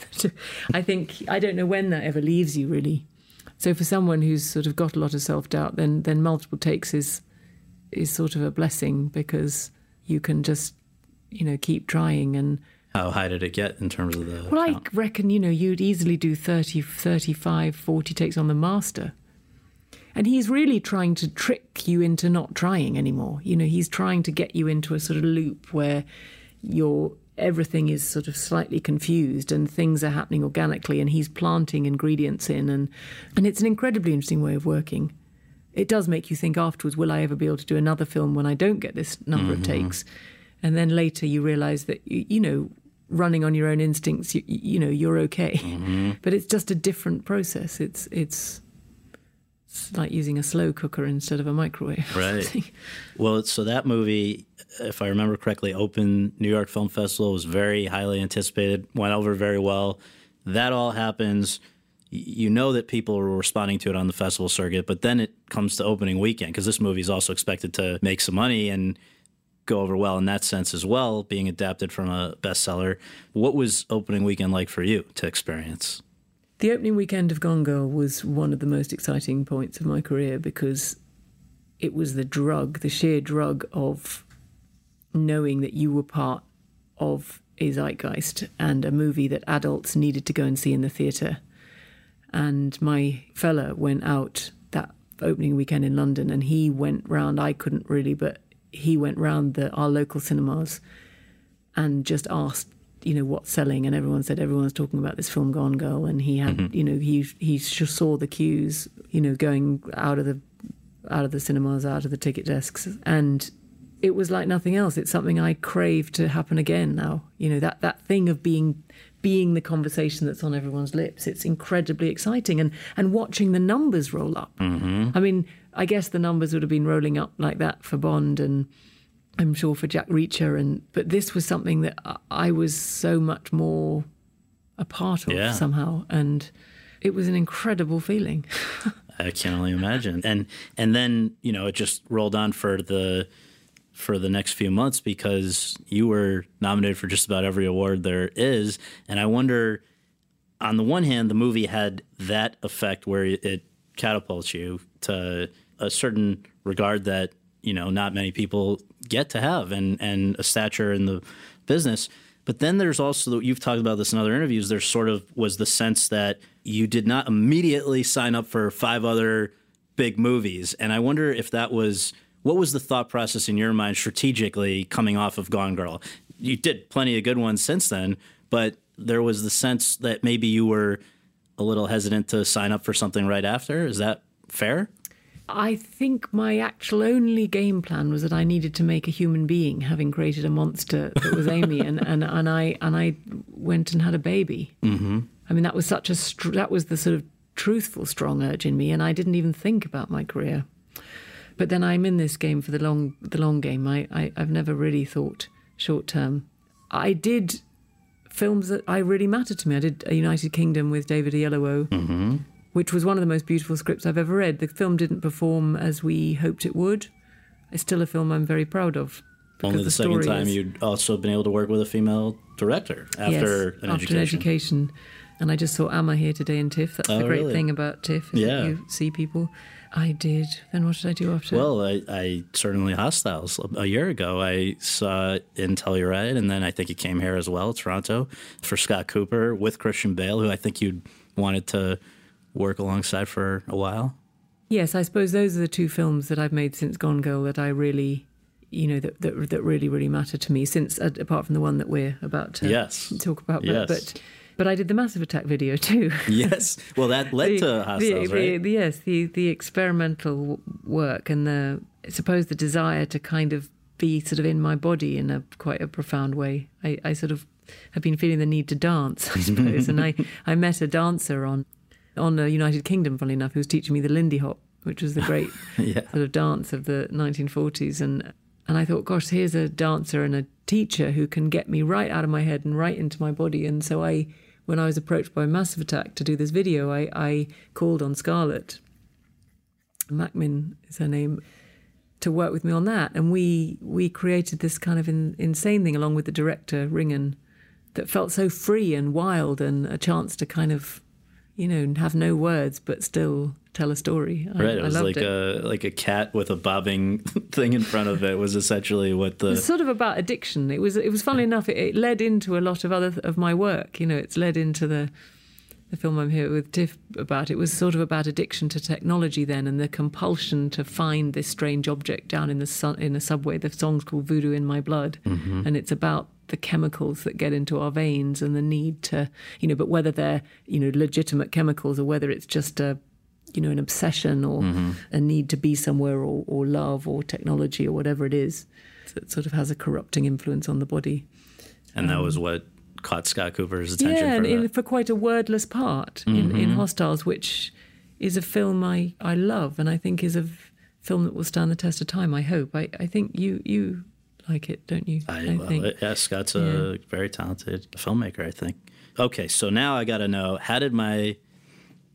I think, I don't know when that ever leaves you, really. So for someone who's sort of got a lot of self-doubt, then then multiple takes is is sort of a blessing because you can just, you know, keep trying. And how high did it get in terms of the Well, count? I reckon, you know, you'd easily do thirty, thirty-five, forty takes on the master. And he's really trying to trick you into not trying anymore. You know, he's trying to get you into a sort of loop where you're, everything is sort of slightly confused and things are happening organically and he's planting ingredients in. And, and it's an incredibly interesting way of working. It does make you think afterwards, will I ever be able to do another film when I don't get this number mm-hmm. of takes? And then later you realise that, you, you know, running on your own instincts, you, you know, you're okay. Mm-hmm. But it's just a different process. It's it's... It's like using a slow cooker instead of a microwave. Right. Well, so that movie, if I remember correctly, opened New York Film Festival, was very highly anticipated, went over very well. That all happens. you know that people were responding to it on the festival circuit, but then it comes to opening weekend, because this movie is also expected to make some money and go over well in that sense as well, being adapted from a bestseller. What was opening weekend like for you to experience? The opening weekend of Gone Girl was one of the most exciting points of my career, because it was the drug, the sheer drug of knowing that you were part of a zeitgeist and a movie that adults needed to go and see in the theatre. And my fella went out that opening weekend in London, and he went round, I couldn't really, but he went round the, our local cinemas and just asked, you know, what's selling, and everyone said everyone's talking about this film Gone Girl, and he had, mm-hmm. you know, he he just saw the queues, you know, going out of the out of the cinemas, out of the ticket desks, and it was like nothing else. It's something I crave to happen again now. You know, that that thing of being being the conversation that's on everyone's lips. It's incredibly exciting, and and watching the numbers roll up. Mm-hmm. I mean, I guess the numbers would have been rolling up like that for Bond, and I'm sure for Jack Reacher, and but this was something that I was so much more a part of yeah. somehow, and it was an incredible feeling. I can only imagine. And and then, you know, it just rolled on for the for the next few months, because you were nominated for just about every award there is. And I wonder, on the one hand, the movie had that effect where it catapults you to a certain regard that, you know, not many people get to have, and, and a stature in the business. But then there's also, you've talked about this in other interviews, there sort of was the sense that you did not immediately sign up for five other big movies. And I wonder if that was, what was the thought process in your mind strategically coming off of Gone Girl? You did plenty of good ones since then, but there was the sense that maybe you were a little hesitant to sign up for something right after. Is that fair? I think my actual only game plan was that I needed to make a human being, having created a monster that was Amy, and, and, and I and I went and had a baby. Mm-hmm. I mean, that was such a str- that was the sort of truthful, strong urge in me, and I didn't even think about my career. But then I'm in this game for the long the long game. I, I I've never really thought short term. I did films that I really mattered to me. I did A United Kingdom with David Oyelowo. Mm-hmm. Which was one of the most beautiful scripts I've ever read. The film didn't perform as we hoped it would. It's still a film I'm very proud of. Only the, the second time is, you'd also been able to work with a female director after yes, an after education. an education. And I just saw Amma here today in TIFF. That's oh, the great really? thing about TIFF, is yeah. that you see people. I did. Then what did I do after? Well, I, I certainly Hostiles. A year ago, I saw it in Telluride, and then I think it came here as well, Toronto, for Scott Cooper with Christian Bale, who I think you'd wanted to work alongside for a while. Yes, I suppose those are the two films that I've made since Gone Girl that I really, you know, that that, that really, really matter to me, since, uh, apart from the one that we're about to yes. talk about. Yes. But, but but I did the Massive Attack video too. Yes. Well, that led the, to Hostiles, the, right? The, yes, the, the experimental work and the, I suppose, the desire to kind of be sort of in my body in a quite a profound way. I, I sort of have been feeling the need to dance, I suppose. And I, I met a dancer on... on the United Kingdom, funnily enough, who was teaching me the Lindy Hop, which was the great yeah. sort of dance of the nineteen forties. And and I thought, gosh, here's a dancer and a teacher who can get me right out of my head and right into my body. And so I, when I was approached by Massive Attack to do this video, I, I called on Scarlett, Macmin is her name, to work with me on that. And we we created this kind of in, insane thing along with the director, Ringen, that felt so free and wild, and a chance to kind of, you know, have no words but still tell a story. I, right, it was I like it. a like a cat with a bobbing thing in front of it was essentially what the... It's sort of about addiction. It was, it was funnily enough, it, it led into a lot of other of my work. You know, it's led into the the film I'm here with Tiff about. It was sort of about addiction to technology then, and the compulsion to find this strange object down in the sun, in a subway. The song's called Voodoo in My Blood, mm-hmm. and it's about the chemicals that get into our veins and the need to, you know, but whether they're, you know, legitimate chemicals or whether it's just a, you know, an obsession or mm-hmm. a need to be somewhere, or, or love or technology or whatever it is, that sort of has a corrupting influence on the body. And um, that was what caught Scott Cooper's attention yeah, for and in, that. for quite a wordless part mm-hmm. in, in Hostiles, which is a film I, I love and I think is a f- film that will stand the test of time, I hope. I, I think you... you like it, don't you? I, I love think. it. Yeah, Scott's a yeah. very talented filmmaker, I think. Okay, so now I got to know, how did my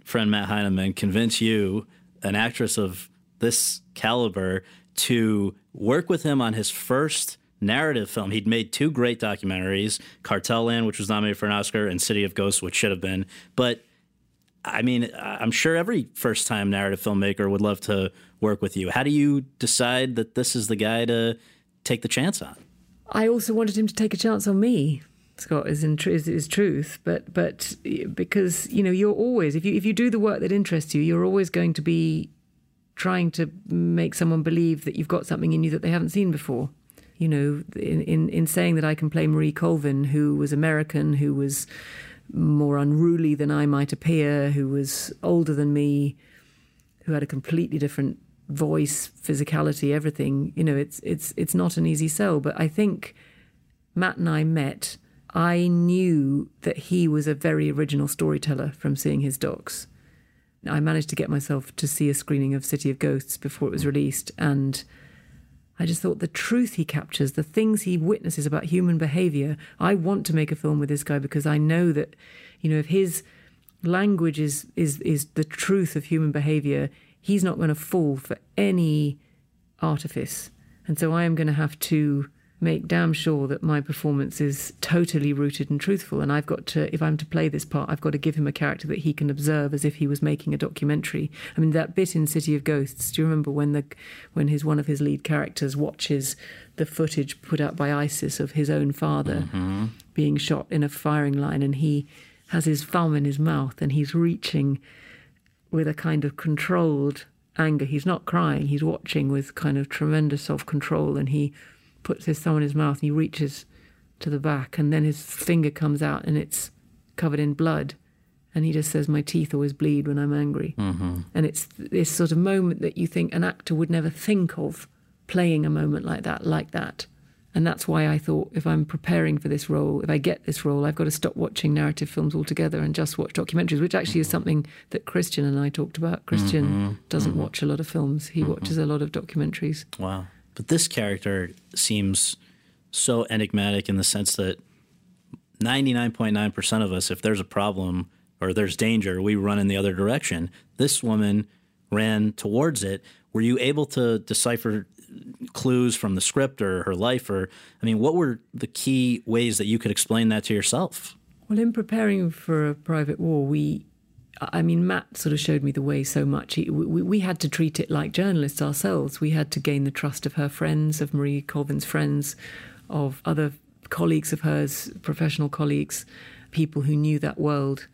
friend Matt Heineman convince you, an actress of this caliber, to work with him on his first narrative film? He'd made two great documentaries, Cartel Land, which was nominated for an Oscar, and City of Ghosts, which should have been. But, I mean, I'm sure every first-time narrative filmmaker would love to work with you. How do you decide that this is the guy to take the chance on? I also wanted him to take a chance on me, Scott, is in tr- is, is truth. But but because, you know, you're always, if you if you do the work that interests you, you're always going to be trying to make someone believe that you've got something in you that they haven't seen before. You know, in, in, in saying that I can play Marie Colvin, who was American, who was more unruly than I might appear, who was older than me, who had a completely different voice, physicality, everything. You know, it's it's it's not an easy sell. But I think Matt and I met. I knew that he was a very original storyteller from seeing his docs. I managed to get myself to see a screening of City of Ghosts before it was released, and I just thought the truth he captures, the things he witnesses about human behaviour. I want to make a film with this guy because I know that, you know, if his language is is is the truth of human behaviour, he's not going to fall for any artifice. And so I am going to have to make damn sure that my performance is totally rooted and truthful. And I've got to, if I'm to play this part, I've got to give him a character that he can observe as if he was making a documentary. I mean, that bit in City of Ghosts, do you remember when the when his one of his lead characters watches the footage put out by ISIS of his own father mm-hmm. being shot in a firing line, and he has his thumb in his mouth and he's reaching with a kind of controlled anger. He's not crying, he's watching with kind of tremendous self-control, and he puts his thumb in his mouth and he reaches to the back, and then his finger comes out and it's covered in blood, and he just says, "My teeth always bleed when I'm angry." Mm-hmm. And it's this sort of moment that you think an actor would never think of playing a moment like that, like that. And that's why I thought, if I'm preparing for this role, if I get this role, I've got to stop watching narrative films altogether and just watch documentaries, which actually is something that Christian and I talked about. Christian mm-hmm. doesn't mm-hmm. watch a lot of films. He mm-hmm. watches a lot of documentaries. Wow. But this character seems so enigmatic in the sense that ninety-nine point nine percent of us, if there's a problem or there's danger, we run in the other direction. This woman ran towards it. Were you able to decipher clues from the script or her life? Or, I mean, what were the key ways that you could explain that to yourself? Well, in preparing for A Private War, we, I mean, Matt sort of showed me the way so much. He, we, we had to treat it like journalists ourselves. We had to gain the trust of her friends, of Marie Colvin's friends, of other colleagues of hers, professional colleagues, people who knew that world,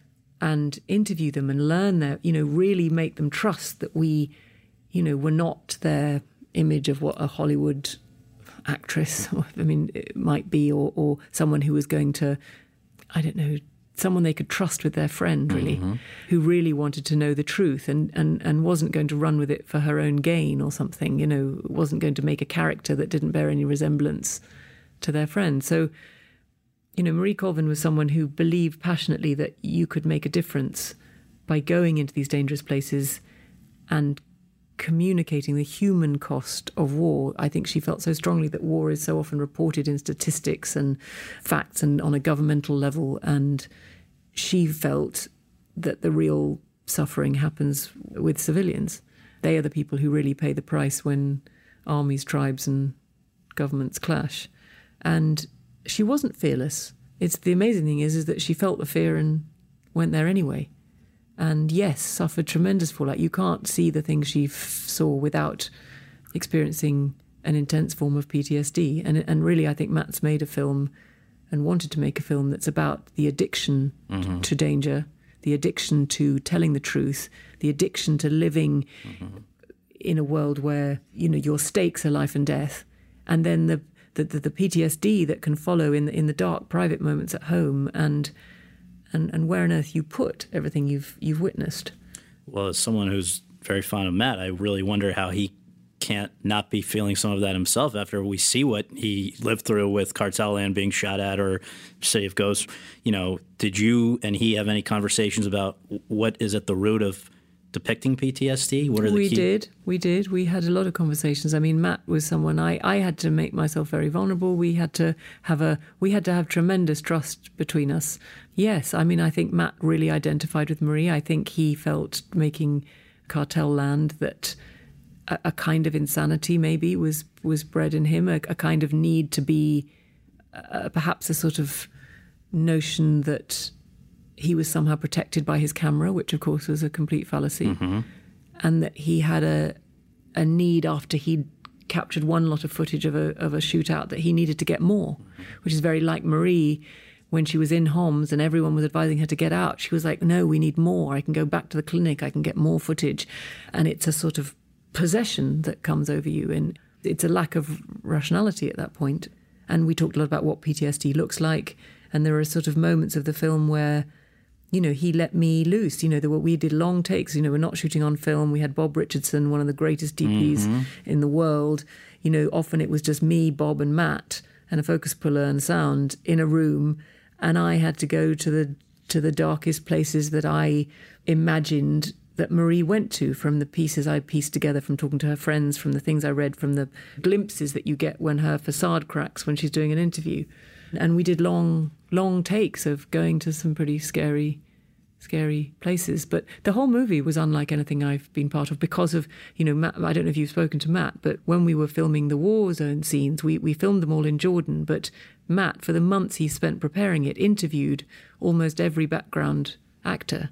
and interview them and learn their, you know, really make them trust that we, you know, were not their image of what a Hollywood actress, I mean, it might be, or, or someone who was going to, I don't know, someone they could trust with their friend, really, mm-hmm. who really wanted to know the truth and, and, and wasn't going to run with it for her own gain or something, you know, wasn't going to make a character that didn't bear any resemblance to their friend. So, you know, Marie Colvin was someone who believed passionately that you could make a difference by going into these dangerous places and communicating the human cost of war. I think she felt so strongly that war is so often reported in statistics and facts and on a governmental level, and she felt that the real suffering happens with civilians. They are the people who really pay the price when armies, tribes and governments clash. And she wasn't fearless. It's the amazing thing is, is that she felt the fear and went there anyway. And yes, suffered tremendous fallout. You can't see the things she f- saw without experiencing an intense form of P T S D. And and really, I think Matt's made a film and wanted to make a film that's about the addiction mm-hmm. to danger, the addiction to telling the truth, the addiction to living mm-hmm. in a world where, you know, your stakes are life and death, and then the the, the, the P T S D that can follow in the, in the dark, private moments at home, and and and where on earth you put everything you've you've witnessed. Well, as someone who's very fond of Matt, I really wonder how he can't not be feeling some of that himself after we see what he lived through with Cartel Land being shot at or City of Ghosts. You know, did you and he have any conversations about what is at the root of depicting P T S D? What are the we key? did. We did. We had a lot of conversations. I mean, Matt was someone I, I had to make myself very vulnerable. We had to have a we had to have tremendous trust between us. Yes, I mean, I think Matt really identified with Marie. I think he felt making Cartel Land that a, a kind of insanity maybe was was bred in him, a, a kind of need to be uh, perhaps a sort of notion that he was somehow protected by his camera, which of course was a complete fallacy, mm-hmm. and that he had a a need after he'd captured one lot of footage of a of a shootout that he needed to get more, mm-hmm. which is very like Marie when she was in Homs and everyone was advising her to get out. She was like, no, we need more. I can go back to the clinic. I can get more footage. And it's a sort of possession that comes over you, and it's a lack of rationality at that point. And we talked a lot about what P T S D looks like, and there are sort of moments of the film where, you know, he let me loose. You know, there were, we did long takes. You know, we're not shooting on film. We had Bob Richardson, one of the greatest D Ps mm-hmm. in the world. You know, often it was just me, Bob and Matt, and a focus puller and sound in a room. And I had to go to the to the darkest places that I imagined that Marie went to, from the pieces I pieced together from talking to her friends, from the things I read, from the glimpses that you get when her facade cracks when she's doing an interview. And we did long, long takes of going to some pretty scary, scary places. But the whole movie was unlike anything I've been part of because of, you know, Matt, I don't know if you've spoken to Matt, but when we were filming the war zone scenes, we, we filmed them all in Jordan. But Matt, for the months he spent preparing it, interviewed almost every background actor.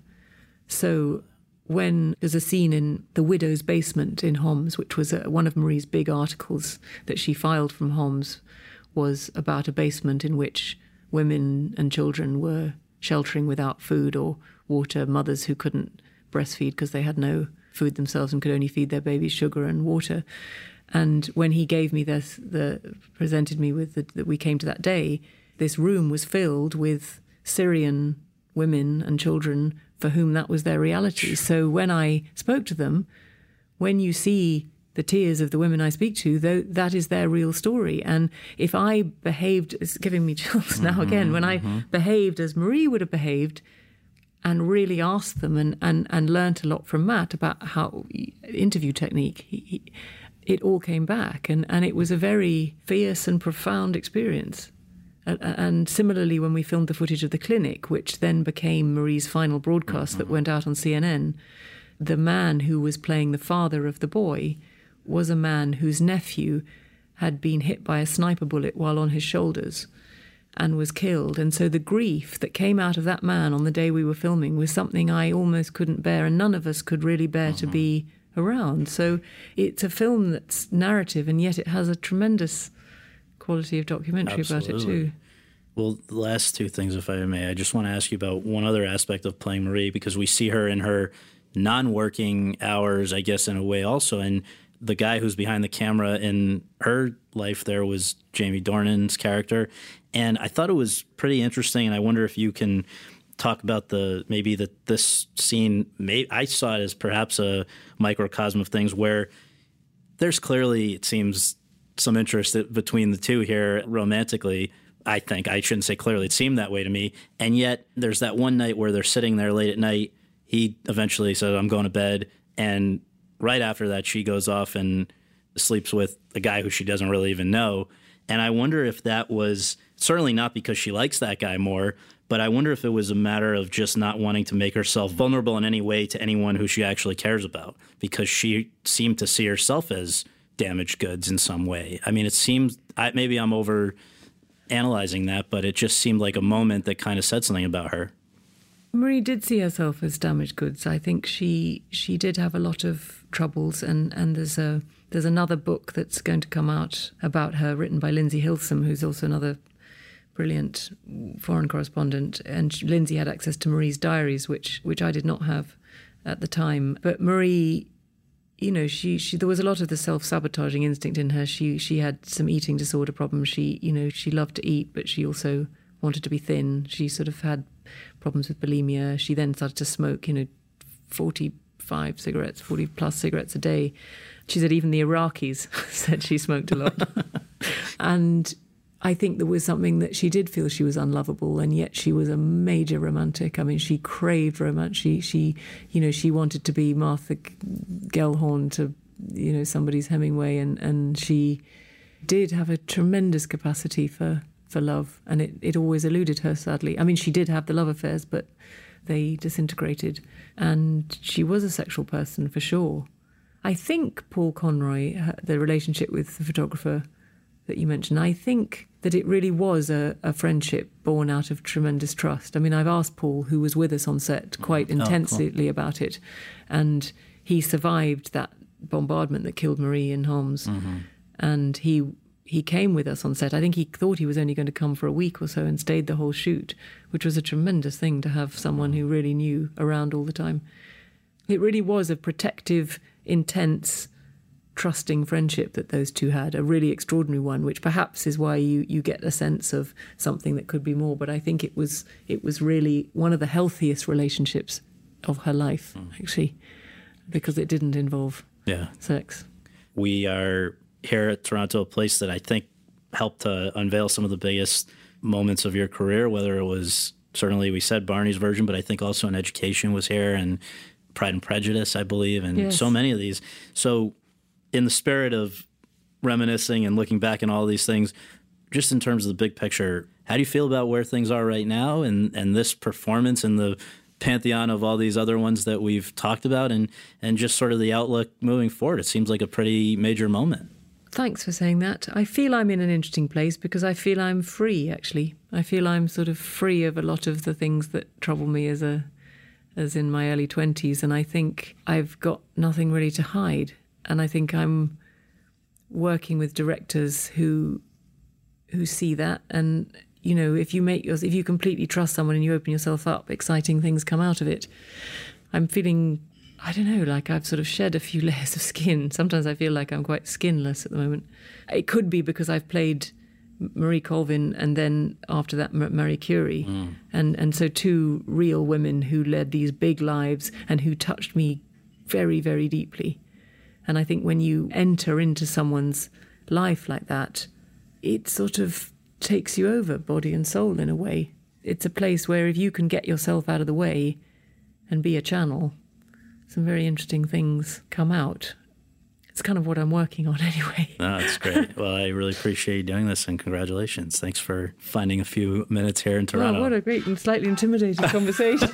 So when there's a scene in the widow's basement in Homs, which was a, one of Marie's big articles that she filed from Homs, was about a basement in which women and children were sheltering without food or water, mothers who couldn't breastfeed because they had no food themselves and could only feed their babies sugar and water. And when he gave me this, the presented me with the, that we came to that day, this room was filled with Syrian women and children for whom that was their reality. So when I spoke to them, when you see the tears of the women I speak to, though, that is their real story. And if I behaved, it's giving me chills now mm-hmm, again, when mm-hmm. I behaved as Marie would have behaved and really asked them and, and, and learnt a lot from Matt about how interview technique, he, he, it all came back. And, and it was a very fierce and profound experience. And similarly, when we filmed the footage of the clinic, which then became Marie's final broadcast mm-hmm. that went out on C N N, the man who was playing the father of the boy was a man whose nephew had been hit by a sniper bullet while on his shoulders and was killed. And so the grief that came out of that man on the day we were filming was something I almost couldn't bear, and none of us could really bear mm-hmm. to be around. So it's a film that's narrative, and yet it has a tremendous quality of documentary Absolutely. About it too. Well, the last two things, if I may, I just want to ask you about one other aspect of playing Marie, because we see her in her non-working hours, I guess, in a way also. And the guy who's behind the camera in her life there was Jamie Dornan's character. And I thought it was pretty interesting, and I wonder if you can talk about the maybe that this scene, may, I saw it as perhaps a microcosm of things where there's clearly, it seems, some interest between the two here romantically. I think I shouldn't say clearly. It seemed that way to me. And yet there's that one night where they're sitting there late at night. He eventually said, I'm going to bed. And right after that, she goes off and sleeps with a guy who she doesn't really even know. And I wonder if that was certainly not because she likes that guy more, but I wonder if it was a matter of just not wanting to make herself vulnerable in any way to anyone who she actually cares about, because she seemed to see herself as damaged goods in some way. I mean, it seems, I, maybe I'm over analyzing that, but it just seemed like a moment that kind of said something about her. Marie did see herself as damaged goods. I think she she did have a lot of troubles, and, and there's a there's another book that's going to come out about her, written by Lindsay Hilsum, who's also another brilliant foreign correspondent. And she, Lindsay had access to Marie's diaries, which which I did not have at the time. But Marie, you know, she, she there was a lot of the self-sabotaging instinct in her. She she had some eating disorder problems. She, you know, she loved to eat, but she also wanted to be thin. She sort of had problems with bulimia. She then started to smoke, you know, forty-five cigarettes, forty plus cigarettes a day. She said even the Iraqis said she smoked a lot. And I think there was something that she did feel she was unlovable, and yet she was a major romantic. I mean, she craved romance. She, she, you know, she wanted to be Martha Gellhorn to, you know, somebody's Hemingway, and, and she did have a tremendous capacity for, for love, and it, it always eluded her, sadly. I mean, she did have the love affairs, but they disintegrated, and she was a sexual person for sure. I think Paul Conroy, the relationship with the photographer that you mentioned, I think that it really was a, a friendship born out of tremendous trust. I mean, I've asked Paul, who was with us on set, quite intensely oh, cool. about it, and he survived that bombardment that killed Marie in Homs, mm-hmm. and he he came with us on set. I think he thought he was only going to come for a week or so and stayed the whole shoot, which was a tremendous thing to have someone who really knew around all the time. It really was a protective, intense, trusting friendship that those two had, a really extraordinary one, which perhaps is why you, you get a sense of something that could be more. But I think it was it was really one of the healthiest relationships of her life, mm. actually, because it didn't involve yeah. sex. We are here at Toronto, a place that I think helped to unveil some of the biggest moments of your career, whether it was, certainly we said Barney's Version, but I think also in Education was here, and Pride and Prejudice, I believe, and yes. so many of these. So in the spirit of reminiscing and looking back on all these things, just in terms of the big picture, how do you feel about where things are right now and, and this performance in the pantheon of all these other ones that we've talked about, and, and just sort of the outlook moving forward? It seems like a pretty major moment. Thanks for saying that. I feel I'm in an interesting place because I feel I'm free, actually. I feel I'm sort of free of a lot of the things that trouble me as a as in my early twenties, and I think I've got nothing really to hide. And I think I'm working with directors who who see that. And, you know, if you make your, if you completely trust someone and you open yourself up, exciting things come out of it. I'm feeling, I don't know, like I've sort of shed a few layers of skin. Sometimes I feel like I'm quite skinless at the moment. It could be because I've played Marie Colvin and then after that Marie Curie. Mm. And, and so two real women who led these big lives and who touched me very, very deeply. And I think when you enter into someone's life like that, it sort of takes you over, body and soul, in a way. It's a place where if you can get yourself out of the way and be a channel, some very interesting things come out. It's kind of what I'm working on anyway. No, that's great. Well, I really appreciate you doing this, and congratulations. Thanks for finding a few minutes here in Toronto. Oh, what a great and slightly intimidating conversation.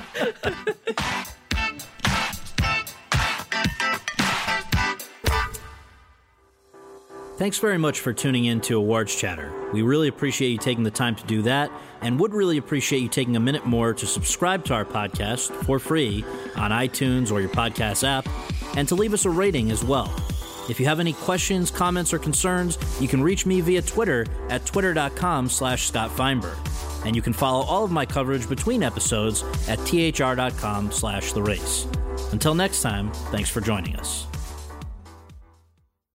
Thanks very much for tuning in to Awards Chatter. We really appreciate you taking the time to do that, and would really appreciate you taking a minute more to subscribe to our podcast for free on iTunes or your podcast app, and to leave us a rating as well. If you have any questions, comments, or concerns, you can reach me via Twitter at twitter.com slash Scott Feinberg. And you can follow all of my coverage between episodes at thr.com slash The Race. Until next time, thanks for joining us.